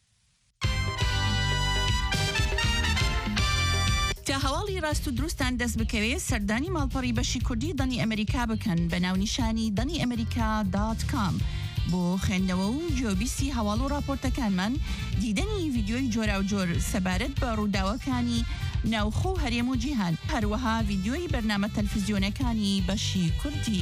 تا هەواڵی ڕاست و دروستان دەست بکەوێت سەردانی ماڵپەڕی بەشی کوردی دەنی ئەمریکا بکەن بە ناونیشانی دەنی ئەمریکا دات کام بۆ خوێندنەوە و جۆبیستی هەواڵ و راپۆرتەکانمان دیدەنی ڤیدیۆی جۆرا و جۆر سەبارەت بە ڕووداوەکانی ناوخۆ و هەرێم و جیهان هەروەها ڤیدیۆی بەرنامە تەلەڤیزیۆنەکانی بەشی کوردی.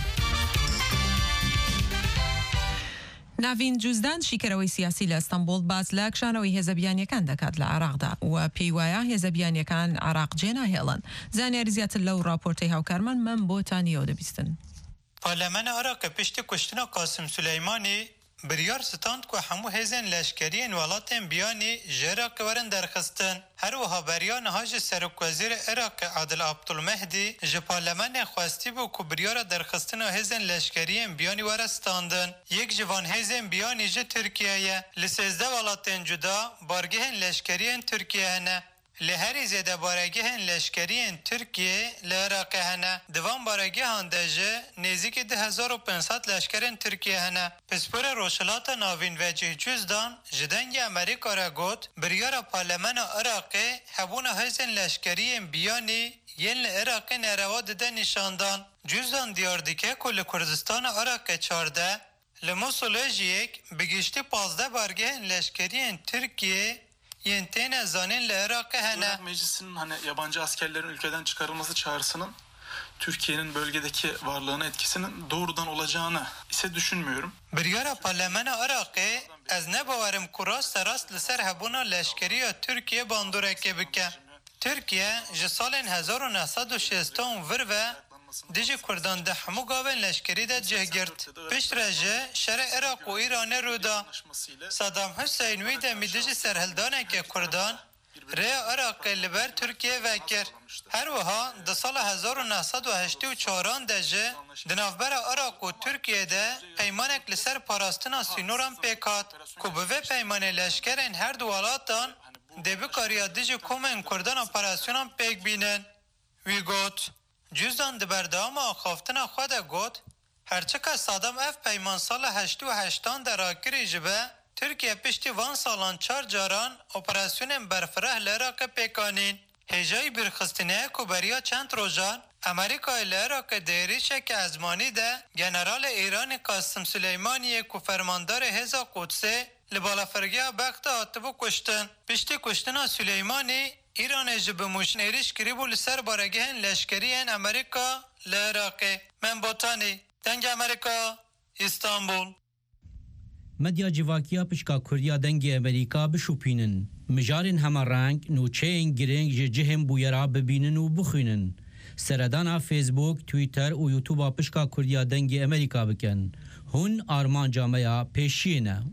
ناوین جوزدان شیکەرەوەی سیاسی لە ئەستەمبوڵ باز لە کشانەوەی هێزەبیانیەکان دەکات لە عێراقدا و پێی وایە هێزەبیانیەکان عێراق جێناهێڵن. زانیاری زیاتر لەو راپۆرتەی هاوکارمان من بۆتانیەوە دەبیستن. پارلمان عراق پشت کشتنا قاسم سلیمانی بریار ستاند که همو هزین لشکرین ولاتین بیانی جراک ورن درخستن هر وها بریان هاج سرک وزیر عراق عادل عبدالمهدی جه پارلمان خواستی بو که بریار درخستن هزین لشکرین بیانی ورستاندن یک جوان هزین بیانی جه ترکیه لسیزده ولاتین جدا بارگهن لشکرین ترکیه نه لهری زیده بارگهن لشکرین ترکیه لعراق هنه دوان بارگه هندجه نزدیک ده هزار و پانصد لشکرین ترکیه هنه پسپور روشلات ناوین و جهجوزدان جدنگ امریکا را گوت بریار پارلمان عراقی هبون هزین لشکرین بیانی ین لعراق نروا دده نشاندان جوزدان دیار دیکه کل کردستان عراق چارده لموسول جیک بگشتی پازده بارگهن لشکرین ترکیه Yentene zanin le Irak'ı hene. Meclisinin hani yabancı askerlerin ülkeden çıkarılması çağrısının Türkiye'nin bölgedeki varlığına etkisinin doğrudan olacağını ise düşünmüyorum. Biryara parlamena Irak'ı ez ne bavarım kuras terast li ser hebuna leşkeriya Türkiye bandureke bike. Türkiye ji salên hezar û neh sed û şêstan vir ve dijî Kurdan de hemû gavên leşkerî de cihgirt. Piştre jî şerê Iraq û Îranê rûda. Saddam Hüseyin wî demî dijî serhildaneke Kurdan ری عراق لبر ترکیه وکر هر وها ده سال هزار و نهصد و هشتاد و چهار دجه دنافبر عراق و ترکیه ده پیمانک لسر پاراستنا سینوران پیکات که به پیمان لشکرین هر دو ولاتان ده بکاریا دیج کومن کردن اپراسیونان پیک بینن وی گوت جزدان ده بردام آخافتنا خود گوت هرچه که صادم اف پیمان سال هشت و هشتان در آکری جبه ترکیه پشتی وان سالان چار جاران اپراسیون برفره لعراق پیکانین هجای برخستینه که بریا چند روزان امریکای لعراق دیریشه که ازمانی ده جنرال ایران قاسم سلیمانی که فرماندار هزا قدسه لبالا فرگه بخت آتبو کشتن پشتی کشتن سلیمانی ایران جب موشن ایریش کریبو لسر بارگهن لشکری ان امریکا لعراق من بوتانی دنگ امریکا استانبول مدیا جواکیا پشکا کردیا دنگ امریکا بشوپینن مجارن همه رنگ نوچهین گرنگ جهم بویرا ببینن و بخوینن سردانا فیسبوک تویتر و یوتیوب پشکا کردیا دنگ امریکا بکن هون آرمان جامعه پیشینه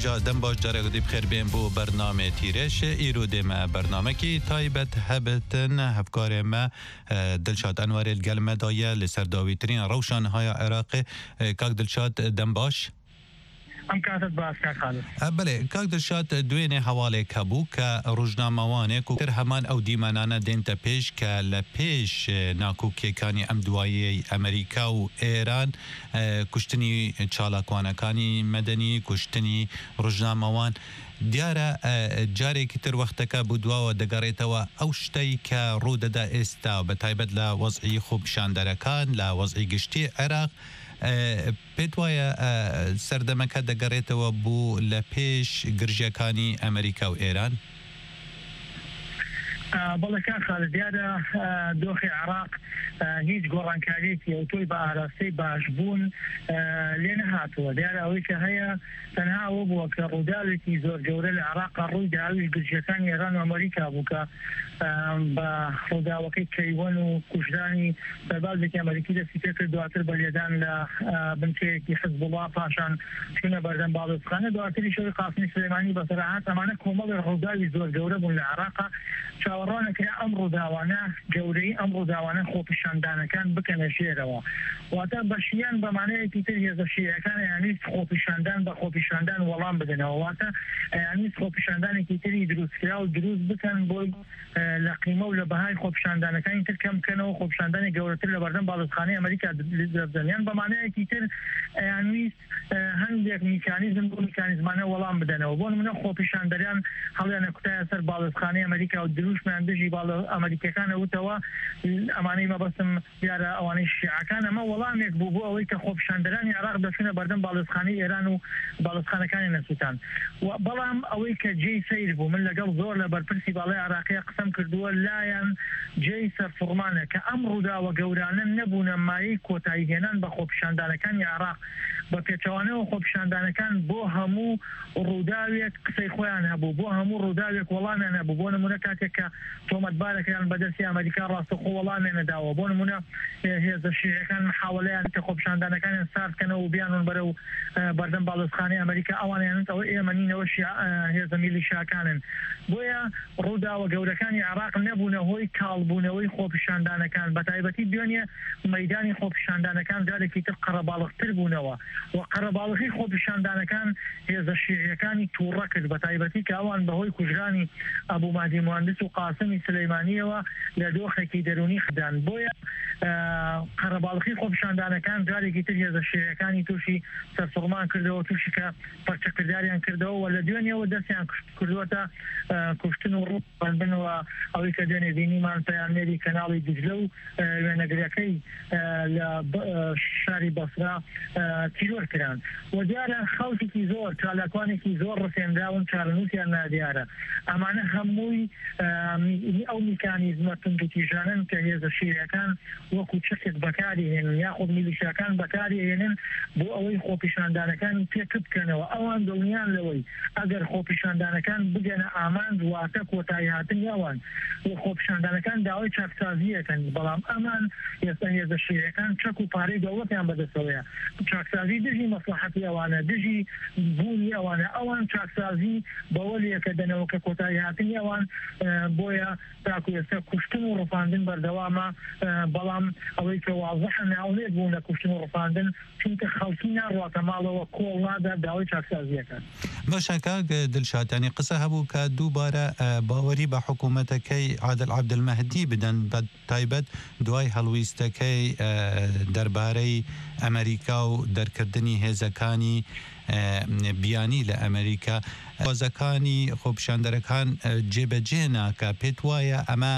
هێژا دەم باش جارێکدی بخێر بێن بۆ بەرنامێ تیرێش ئیرۆ دێمە بەرنامەکی تایبەت هەبتن هەفکارێمە دڵشاد ئەنوارێ گەلمەدایە لەسەر داویترین ڕەوشانهایە عێراقی کاک دڵشاد دەم باش ئەم کاتت باس کاک خالد بەڵێ کاک دڵشاد دوێنێ هەواڵێک هەبوو کە ڕۆژنامەوانێک و تر هەمان ئەو دیمانانە دێنتە پێش کە لە پێش ناکۆکیەکانی ئەم دواییەی ئەمریکا و ئێران کوشتنی چالاکوانەکانی مەدەنی کوشتنی ڕۆژنامەوان دیارە جارێکی تر وەختەکە بودواوە دەگەڕێتەوە ئەو شتەی کە ڕوودەدا ئێستا بە تایبەت لە وەزعی خوبشاندەرەکان لە وەزعی گشتی عێراق پێت وایە سەردەمەکە دەگەڕێتەوە بوو لە پێش گرژەکانی ئەمریکا و ئێران بەڵێ کاک خالد دیارە دۆخی عێراق هیچ گۆڕانکاریەکی ئەو تۆی بە ئاراستەی باشبوون لێ نەهاتووە دیارە ئەوەی کە هەیە تەنها ئەوە بووە کە ڕووداوێکی زۆر گەورە لە عێراقا ڕووی داویش گرژەکانی ئێران و ئەمریکا بوو کە بە ڕووداوەکەی کەیوەن و کوژدانی سەربازێکی ئەمریکی دەستی پێ کرد دواتر بە لێدان لە بنکەیەکی حزبوڵا پاشان چوونە بەردەم باڵوسخانە دواتری شەوی قاسمی سلێمانی بەسەرعات ئەمانە کۆمەڵی ڕووداوی زۆر گەورە بوون لە عێراقا چاوەڕوانەکە ئەم ڕووداوانە گەورەی ئەم ڕووداوانە خۆپیشاندانەکان بکەنە ژێرەوە واتە بەشیان بەمانەیەکی تر هێزە شیعەکان یانویست خۆپیشاندان بە خۆپیشاندان وەڵام بدەنەوە واتە یانویست خۆپیشاندانێکی تری دروستکرا و دروست بکەن بۆی لە قیمە و لە بەهای خۆپیشاندانەکانی تر کەم بکەنەوە خۆپیشاندانی گەورەتر لە بەردەم باڵوسخانەی ئەمریکا دەبدەنیان بەمانەیەکی تر یانویست هەندێک میکانیزم بۆ میکانیزمانە وەڵام بدەنەوە بۆ نمونە خۆپیشاندەریان هەڵیانە کوتایە سەر باڵوسخانەی ئەمریکا و دروشمیان دژی باڵ ئەمریکەکانە وتەوە ئەمانەی مەبەستم دیارە ئەوانەی شیعەکان ئەمە وەڵامێک بوو بۆ ئەوەی کە خۆپیشاندەرانی عێراق دەچونە بەردەم باڵوسخانەی ئێران و باڵوسخانەکانی نەسووتان بەڵام ئەوەی کە جێی سەیر بوو من لەگەڵ زۆر لە بەرپرسی باڵای عێراقیە قسەم کردووە لایەن جێی سەرفڕمانە کە ئەم ڕووداوە گەورانە نەبوونە مایەی کۆتایی هێنان بە خۆپیشاندانەکانی عێراق بە پێچەوانەوە خۆپیشاندانەکان بۆ هەموو ڕووداوێک قسەی خۆیان هەبوو بۆ هەموو ڕووداوێک وەڵامیان هەبوو بۆ نمونە کاتێک کە تۆمەتبارەکەیان بەدەستی ئەمریکا ڕاستەخۆ وەڵامیان نەداوە بۆ نمونە هێزە شیعەکان محاوەلەیان کە خۆپیشاندانەکانیان ساردکەنەوە و بیانون بەرەو بەردەم باڵوسخانەی ئەمریکا ئەوانیانت ئەوە ئێمە نینەوە هێزە میلیشیاکانن بۆیە ڕووداوە گەورەکانی عێراق نەبوونە هۆی کاڵبوونەوەی خۆپیشاندانەکان بە تایبەتی دوێنێ مەیدانی خۆپیشاندانەکان جارێکی تر قەرەباڵغتر بوونەوە و قەرەباڵغی خۆپیشاندانەکان هێزە شیعەکانی تووڕە کرد بە تایبەتی کە ئەوان بەهۆی کوژرانی ئەبوو مادی مهندس و قاسمی سلەیمانیەوە لە دۆخێکی دەرونی خدان بۆیە قەرەباڵغی خۆپیشاندانەکان جارێکی تر هێزە شیعەکانی تووشی سەرسوڕمان کردەوە تووشی کە پەرچەکرداریان کردەوە و لە دوێنێەوە دەستیان کردووەتە کوشتن و ڕووبندنەوە ئەوەی کە دوێنێ بینیمان پەیامێری کەناڵی دیجلە و وێنەگرەکەی لە شاری بەسرا تیرۆر کران و دیارە خەڵکێکی زۆر چالاکوانێکی زۆر ڕفێنراون چارەنووسیان نادیارە ئەمانە هەمووی ئەو میکانیزمە تونندوتیژانن کە هێزە شیعەکان وەکو چەکێک بەکاری هێنن یاخود میلیشیاکان بەکاری هێنن بۆ ئەوەی خۆپیشاندانەکانی پێک بکەنەوە ئەوان دڵنیان لەوەی ئەگەر خۆپیشاندانەکان بگەنە ئامان واتە کۆتایی هاتنی ئەوان خۆپیشاندانەکان داوای چاکسازیەکەن بەڵام ئەمان ئێستا هێزە شیعەکان چەک و پارەی دەوڵەتیان بەدەستەوەیە چاکسازی دژی مەسلحەتی ئەوانە دژی بوونی ئەوانە ئەوان چاکسازی بەوەلیەکە دەنەوە کە کۆتایی هاتنی ئەوان بۆیە تاکو ئێستا کوشتن و ڕووفاندن بەردەوامە بەڵام ئەوەی کە واضحە ناوێت بوون لە کوشتن و ڕووفاندن چونکە خەڵکی ناڕاتە ماڵەوە کۆڵ نادا داوای چاکسازیەکان باشەکە دڵشاتانی قسە هەبوو کە دووبارە باوەری بە حکوومەتەکەی عادل عەبدولمەهدی بدەن بە تایبەت دوای هەڵویستەکەی دەربارەی ئەمریکا و دەرکردنی هێزەکانی بیانی لە ئەمریکا وازەکانی خۆپیشاندەرەکان جێبەجێ ناکە پێت وایە ئەمە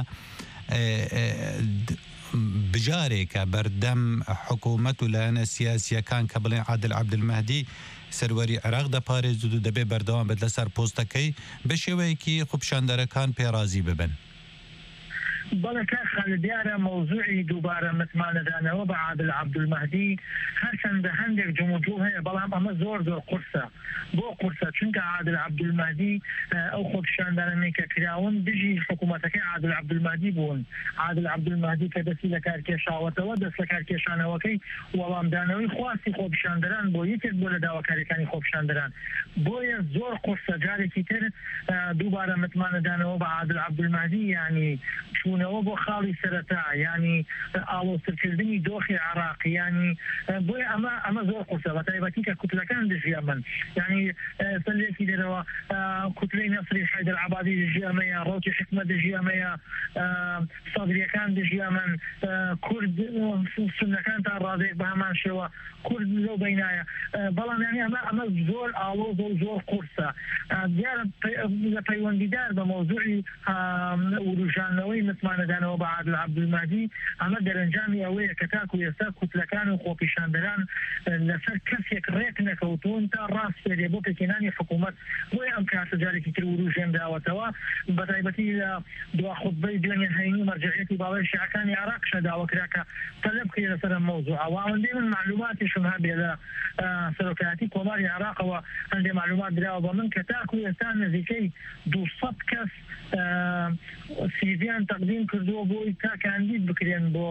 بجارێکە بەردەم حکوومەت و لایەنە سیاسیەکان کە بڵێن عادل عەبدولمەهدی سەروەری عێراق دەپارێزێت و دەبێ بەردەوام بێت لەسەر پۆستەکەی بە شێوەیەکی خۆپیشاندەرەکان پێرازی ببن بەڵێ کار خەلە دیارە مەوزوعی دووبارە متمانەدانەوە بە عادل عەبدولمەهدی هەرچەندە هەندێک جموجوڵ هەیە بەڵام ئەمە زۆر زۆر قورسە بۆ قورسە چونکە عادل عەبدولمەهدی ئەو خۆپیشاندانانەی کە کراون دژی حکوومەتەکەی عادل عەبدولمەهدی بوون عادل عەبدولمەهدی کە دەستی لە کارکێشاوەتەوە دەست لە کارکێشانەوەکەی وەڵامدانەوەی خواستی خۆپیشاندەران بۆ یەکێک بۆ لە داواکاریەکانی خۆپیشاندەران بۆیە زۆر قورسە جارێکی تر دووبارە متمانەدانەوە بە عادل عەبدولمەهدی ینی چوونەوە بۆ خاڵی سەرەتا ینی ئاڵۆزترکردنی دۆخی عراقی ینی بۆیە ئەمە ئەمە زۆر قورسە بە تایبەتی کە کوتلەکان دژی ئەمن ینی سەرلێکی دەرەوە کوتلەی نەسری حەیدەر عەبادی دژی ئەمەیە ڕۆکی حکمەت دژی ئەمەیە سەدریەکان دژی ئەمن کورد سونەکان تا ڕادێک بە هەمان شێوە کورد لەو بەینایە بەڵام ینی ئەمە ئەمە زۆر ئاڵۆز و زۆر قورسە دیارە لە پەیوەندیدار بە مەوزوعی وروژانەوەی متمانەدانەوە بە عادل عەبدولمەهدی ئەمە دەرەنجامی ئەوەیە کە تاکو ئێستا کوتلەکان و خۆپیشاندەران لەسەر کەسێک ڕێک نەکەوتون تا ڕاست فێرێ بۆ پێکێنانی حکوومەت بۆیە ئەم کاتە جارێکی تر وروژێن داوەتەوە بە تایبەتی لە دوا خوتبەی دوێنێ هەینی مەرجعیەتی باڵای شیعەکانی عراق شەداوەکرا کە تەلەب کرێ لەسەر ئەم مەوزوع ئەوەندەی من معلوماتیشم هەبێ لە سەرۆکایەتی کۆماری عراقەوە هەندێک معلومات دراوە بە من کە تاکو ئێستا نزیکەی دووسەد کەس سیڤیان تەقدیم کردووە بۆی تا کاندید بکرێن بۆ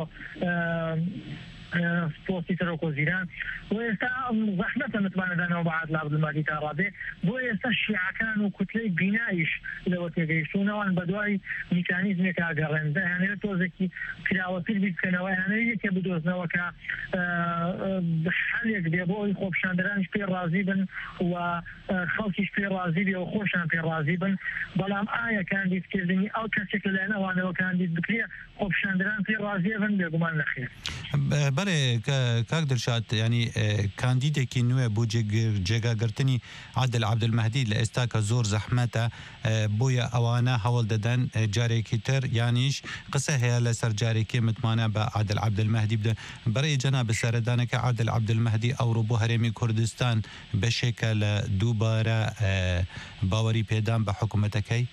پۆستی سەرۆکوەزیران و ئێستا زەحمەتە متمانەدانەوە بە عادل عەبدولمەهدی تا ڕادێ بۆ ئێستا شیعەکان و کوتلەی بینایش لەوە تێگەیشتونەوەن بەدوای میکانیزمێک ئاگەڕێن دەیانەوێت تۆزێکی کراوەتر بیکەنەوە یانەوێت یەکێ بدۆزنەوە کە حەلێک بێ بۆ ئەوی خۆپیشاندەرانیش پێ ڕازی بن و خەڵکیش پێ ڕازی بێ و خۆشیان پێ ڕازی بن بەڵام ئایا کاندیدکردنی ئەو کەسێک لەلایەن ئەوانەوە کاندید بکرێ خۆپیشاندەران پێ ڕازیە بن بێگومان نەخێر بەرێ کاک دڵشاد ینی کاندیدێکی نوێ بۆ جێگاگرتنی عادل عەبدولمەهدی لە ئێستا کە زۆر زەحمەتە بۆیە ئەوانە هەوڵ دەدەن جارێکی تر یانیش قسە هەیە لەسەر جارێکی متمانە بە عادل عەبدولمەهدی بدەن بەڕێی جەناب سەردانەکە عادل عەبدولمەهدی ئەوڕۆ بۆ هەرێمی کوردستان بەشێکە لە دووبارە باوەری پێدان بە حکوومەتەکەی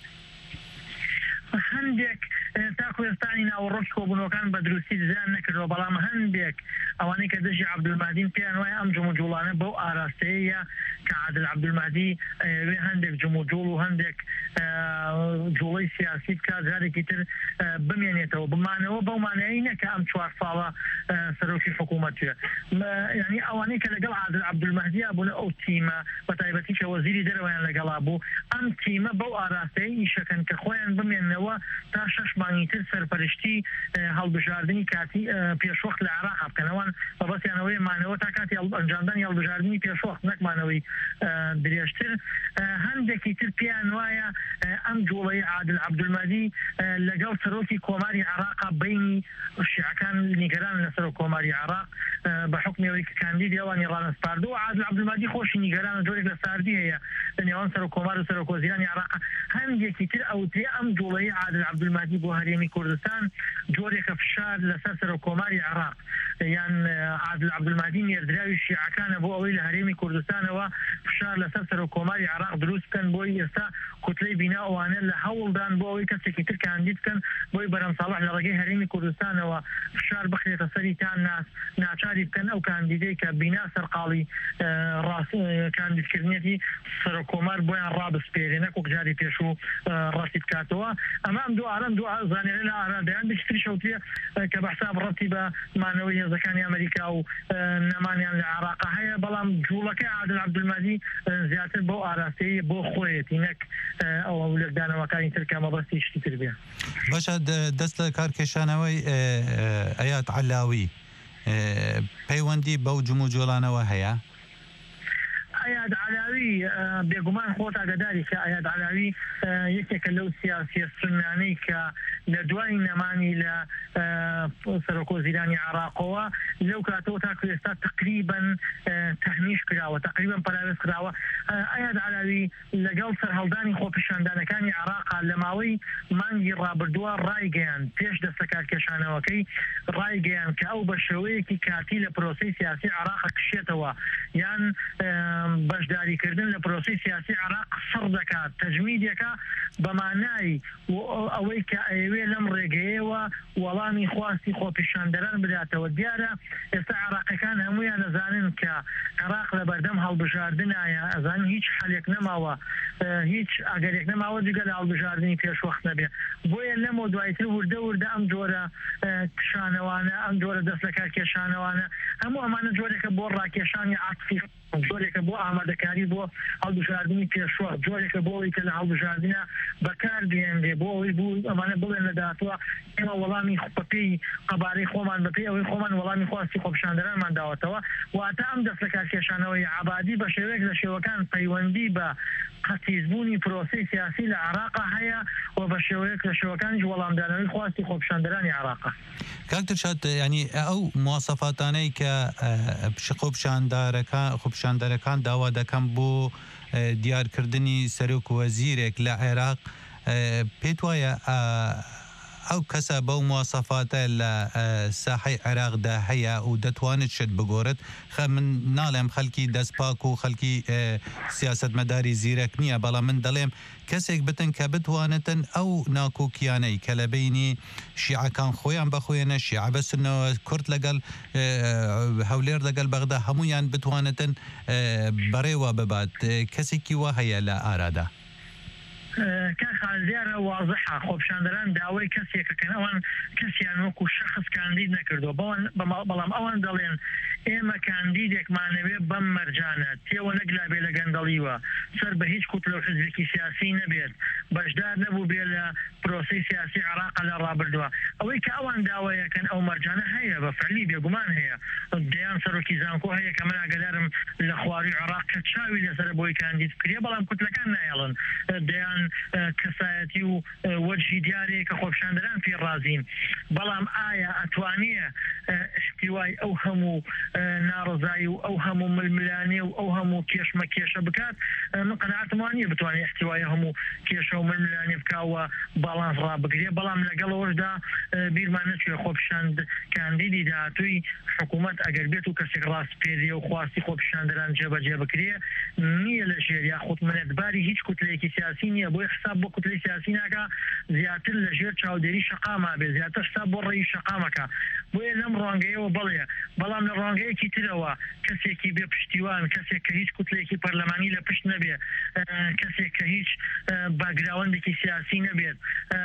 هەندێک تاکو ئێستانی ناوەڕۆکی کۆبوونەوەکان بە دروستی زیان نەکردەوە بەڵام هەندێک ئەوانەی کە دژی عەبدولمەهدین پێیان وایە ئەم جموجوڵانە بەو ئاراستەیە کە عادل عەبدولمەهدی وێ هەندێک جموجوڵ و هەندێک جوڵەی سیاسی بکە جارێکی تر بمێنێتەوە بمانەوە بەو مانایی نەکە ئەم چوار ساڵە سەرۆکی حکوومەتیە یعنی ئەوانەی کە لەگەڵ عادل عەبدولمەهدی بوون ئەو تیمە بە تایبەتی کە وەزیری دەرەوەیان لەگەڵا بوو ئەم تیمە بەو ئاراستەیە ئیشەکەن کە خۆیان بمێننەوە تا شەش مانگی تر سەرپەرشتی هەڵبژاردننی کاتی پێشوەخت لە عراق بکەنەوەن بەبەستیانەوەی مانەوە تا کاتی ئەنجامدانی هەڵبژاردننی پێشوەخت نەکمانەوەی درێژتر هەندێکی تر پێیان وایە ئەم جوڵەی عادل عەبدولمەهدی لەگەڵ سەرۆکی کۆماری عراق بینی شیعەکان نیگەران لەسەر کۆماری عراق بە حکمەوەی کە کاندیدی ئەوانی ڕانەسپاردووە عادل عەبدولمەهدی خۆشی نیگەرانە جۆرێک لە ساردی هەیە لە نێوان سەر کۆمار و سەرۆکوەزیرانی عراق هەندێکی تر ئەوترێ ئەم جوڵەی عادل عەبدولمەهدی بۆ هەرێمی کوردستان جۆرێکە فشار لەسەر سەرۆکۆماری عراق یان عادل عەبدولمەهدی نێردراوی شیعەکانە بۆ ئەوەی لە هەرێمی کوردستانەوە فشار لەسەر سەرۆکۆماری عراق دروست بکەن بۆی ئێستا کوتلەی بینا ئەوانە لە هەوڵدان بۆ ئەوەی کەسێکی تر کاندید بکەن بۆی بەرەم ساڵح لە ڕێگەی هەرێمی کوردستانەوە فشار بخرێتە سەری تان ناس ناچاری بکەن ئەو کاندیدەی کە بینا سەرقاڵی کاندیدکردنێتی سەرۆکۆمار بۆیان ڕابسپێرێ نەکوک جاری پێشوو ڕەتی بکاتەوە ئەمە ئەم دوو ئارەم دوو زانێنە لە ئارادەیان بشتری شەوتریە کە بەحساب ڕەتی بە مانەوەی هێزەکانی ئەمریکا و نەمانیان لە عراق هەیە بەڵام جوڵەکەی عادل عەبدولمەهدی زیاتر بۆ ئاراستەیە بۆ خۆیەتی نەک ئەوە لەدانەوەکانی تر کە مەبەستی شتی تر بێ باشە دەست لە کارکێشانەوەی ئەیات عەلاوی پەیوەندی بەو جموجۆڵانەوە هەیە ئایاد عەلاوی بێگومان خۆت ئاگاداری کە ئایاد عەلاوی یەکێکە لەو سیاسیە سنانەی کە لە دوای نەمانی لە سەرۆکوەزیرانی عراقەوە لەو کاتەوە تاکو ئێستا تقریباً تەهمیش کراوە تقریباً پەراوێز کراوە ئایاد عەلاوی لەگەڵ سەرهەڵدانی خۆپیشاندانەکانی عراقا لە ماوەی مانگی ڕابردووە ڕایگەیان پێش دەستە کارکێشانەوەکەی ڕایگەیان کە ئەو بە شێوەیەکی کاتی لە پرۆسەی سیاسی عراق کشێتەوە یان بەشداریکردن دەستپێکردن لە پرۆسی سیاسی عراق سڕ دەکات تەجمیدێکە بەمانای ئەوەی کە ئەوێ لەم ڕێگەیەوە وەڵامی خواستی خۆپیشاندەران بداتەوە. دیارە ئێستا عراقیەکان هەمویان دەزانن کە عراق لە بەردەم هەڵبژاردنایە، ئەزانن هیچ حەلێک نەماوە، هیچ ئەگەرێک نەماوە جگە لە هەڵبژاردننی پێشوەخت نەبێ. بۆیە لەمە دوایتر وردە وردە ئەم جۆرە کشانەوانە ئەم جۆرە دەست لە کار کێشانەوانە هەموو ئەمانە جۆرێکە بۆ ڕاکێشانی عاتفی، جۆرێکە بۆ ئامادەکاری بۆ هەڵبژاردننی پێشوە، جۆرێکە بۆ ئەوەی کە لە هەڵبژاردنە بەکار دێنرێ بۆ ئەوەی بوو ئەمانە بڵێن لە داهاتوە ئێمە وەڵامی بەپێی قەبارەی خۆمان بەپێی ئەوەی خۆمان وەڵامی خواستی خۆپیشاندەرانمان داوەتەوە. واتە ئەم دەست لە کار کێشانەوەی عەبادی بە شێوەیەک لە شێوەکان پەیوەندی بە قەتیزبوونی پرۆسی سیاسی لە عراقا هەیە و بە شێوەیەک لە شێوەکانیش وەڵامدانەوەی خواستی خۆپیشاندەرانی عراقا. کاکتر شاد ینی ئەو مواسەفاتانەی کە خۆپیشاندارەکان خۆپیشاندەرەکان داوا دەکەم بۆ دیارکردنی سەرۆک وەزیرێک لە عێراق پێت وایە ئەو کەسە بەو مواسەفاتە لە ساحەی عێراقدا هەیە و دەتوانێت شت بگۆرێت؟ خە من ناڵێم خەڵکی دەستپاک و خەڵکی سیاسەتمەداری زیرەک نییە، بەڵام من دەڵێم کەسێک بتن کە بتوانێتن ئەو ناکۆکیانەی کە لە بینی شیعەکان خۆیان بەخۆیانە شیعە بەسنەوە کورد لەگەڵ هەولێر لەگەڵ بەغدا هەمویان بتوانێتن بەڕێوە ببات. کەسێکی وا هەیە لە ئارادا؟ کە خالدیارە واضحە خۆپیشاندەران داوای کەسێکەکەن ئەوان کەسیان وەکو شەخص کاندید نەکردو، بەڵام ئەوان دەڵێن ئێمە کاندیدێکمانەوێ بەم مەرجانە تێوە نەگلابێ لە گەندەڵیوە سەر بە هیچ کوت لە حزبێکی سیاسی نەبێت، بەشدار نەبوو بێ لە پرۆسی سیاسی عراقا لە ڕابردووە. ئەوەی کە ئەوان داوایەکەن ئەو مەرجانە هەیە بە فعلی بێگومان هەیە. دەیان سەرۆکی زانکۆ هەیە کە من ئاگادارم لە خواری عراق کە چاوی لەسەر بۆی کاندید بکرێ، بەڵام کوتلەکان نایەڵن، دەیان کەسایەتی و وەجهی دیارەیە کە خۆپیشاندەران پێ ڕازین. بەڵام ئایا ئەتوانێ احتیوای ئەو هەموو ناڕزایی و ئەو هەموو ململانێ و ئەو هەموو کێشمە کێشە بکات؟ من قەناعەتم وانە بتوانێت احتیوای هەموو کێشە و ململانێ بکاوە باڵانس ڕابگرێ. بەڵام لەگەڵەوەشدا بیرمان نەچوێ خۆپیشاند کاندیدی داهاتووی حکوومەت ئەگەر بێت و کەسێک ڕاست پێریە و خواستی خۆپیشاندەران جێبەجێ بکرێ نییە لە ژێر یاخود منەتباری هیچ کوتلەیەکی سیاسی نییە، بۆی حساب بۆ کوتلەی سیاسی ناکە زیاتر لە ژێر چاودێری شەقاما بێ، زیاتر حساب بۆ ڕێی شەقامەکە. بۆیە لەم ڕوانگەیەوە بڵێ. بەڵام لە ڕوانگەیەکی ترەوە کەسێکی بێ پشتیوان، کەسێک کە هیچ کوتلەیەکی پەرلەمانی لە پشت نەبێ، کەسێک کە هیچ باگراوەندێکی سیاسی نەبێت،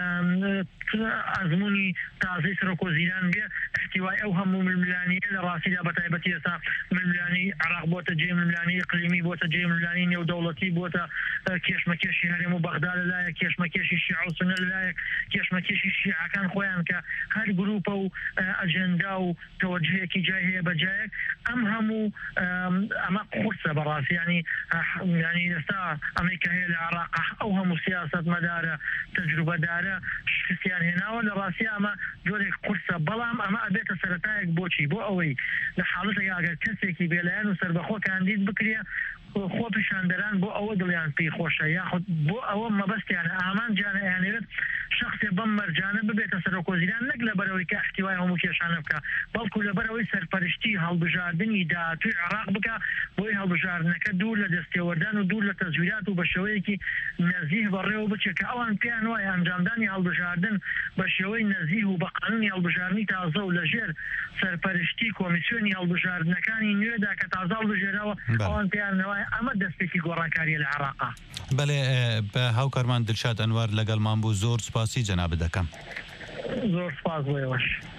ئەزمموی تازەی سەرۆکۆزیران بێ، احتیوای ئەو هەموو ململانیە لە ڕاستیدا بەتایبەتی ئێستا ململانی عراق بۆتە جێ ململانی اقلیمی، بۆتە جێ ململانی نێودەوڵەتی، بۆتە کێشمەکێشی هەرێم و بەغدا لەلایەک، کێشمەکێشی شیعە و سونە لەلایەک، کێشمەکێشی شیعەکان خۆیان کە هەر گروپە و ئەجەندا و تەوەجهەیەکی جای هەیە بەجایەک. ئەم هەموو ئەمە قورسە بەڕاستی، ینی ینی ئێستا ئەمریکا هەیە لە عراق ئەو هەموو سیاسەتمەدارە تەجروبەدارە شکستیان هێناوە، لە ڕاستی ئەمە جۆرێک قورسە. بەڵام ئەمە ئەبێتە سەرەتایەک بۆچی؟ بۆ ئەوەی لە حاڵەتێک ئەگەر کەسێکی بێلایەن و سەربەخۆ کاندید بکرێ خۆپیشاندەران بۆ ئەوە دڵیان پێی خۆشە یاخود بۆ ئەوە مەبەستیانە ئامان جانە ئەیانێت شخصێ بەم مەرجانە ببێتە سەرۆکۆزیران، نەک لەبەرەوەی کە احتیوای هەموو کێشانە بکە، بەڵکو لەبەرەوەی سەرپەرشتی هەڵبژاردننی داهاتووی عراق بکە، بۆی هەڵبژاردنەکە دوور لە دەستێوەردان و دوور لە تەزویرات و بە شێوەیەکی نەزیه بەڕێوە بچێت کە ئەوان پێیان وایە ئەنجامدانی هەڵبژاردن بە شێوەی نەزیه و بە قانونی هەڵبژاردننی تازە و لەژێر سەرپەرشتی کۆمیسیۆنی هەڵبژاردنەکانی نوێدا کە تازە هەڵبژێراوە، ئەوان پێیان وایە ئەمە دەستێکی گۆڕانکاریە لە عراقا. بەڵێ بە هاوکارمان دڵشاد ئەنوار لەگەڵمان بوو، زۆر سپاسی جەناب دەکەم. زۆر سپاس بۆ ئێوەش.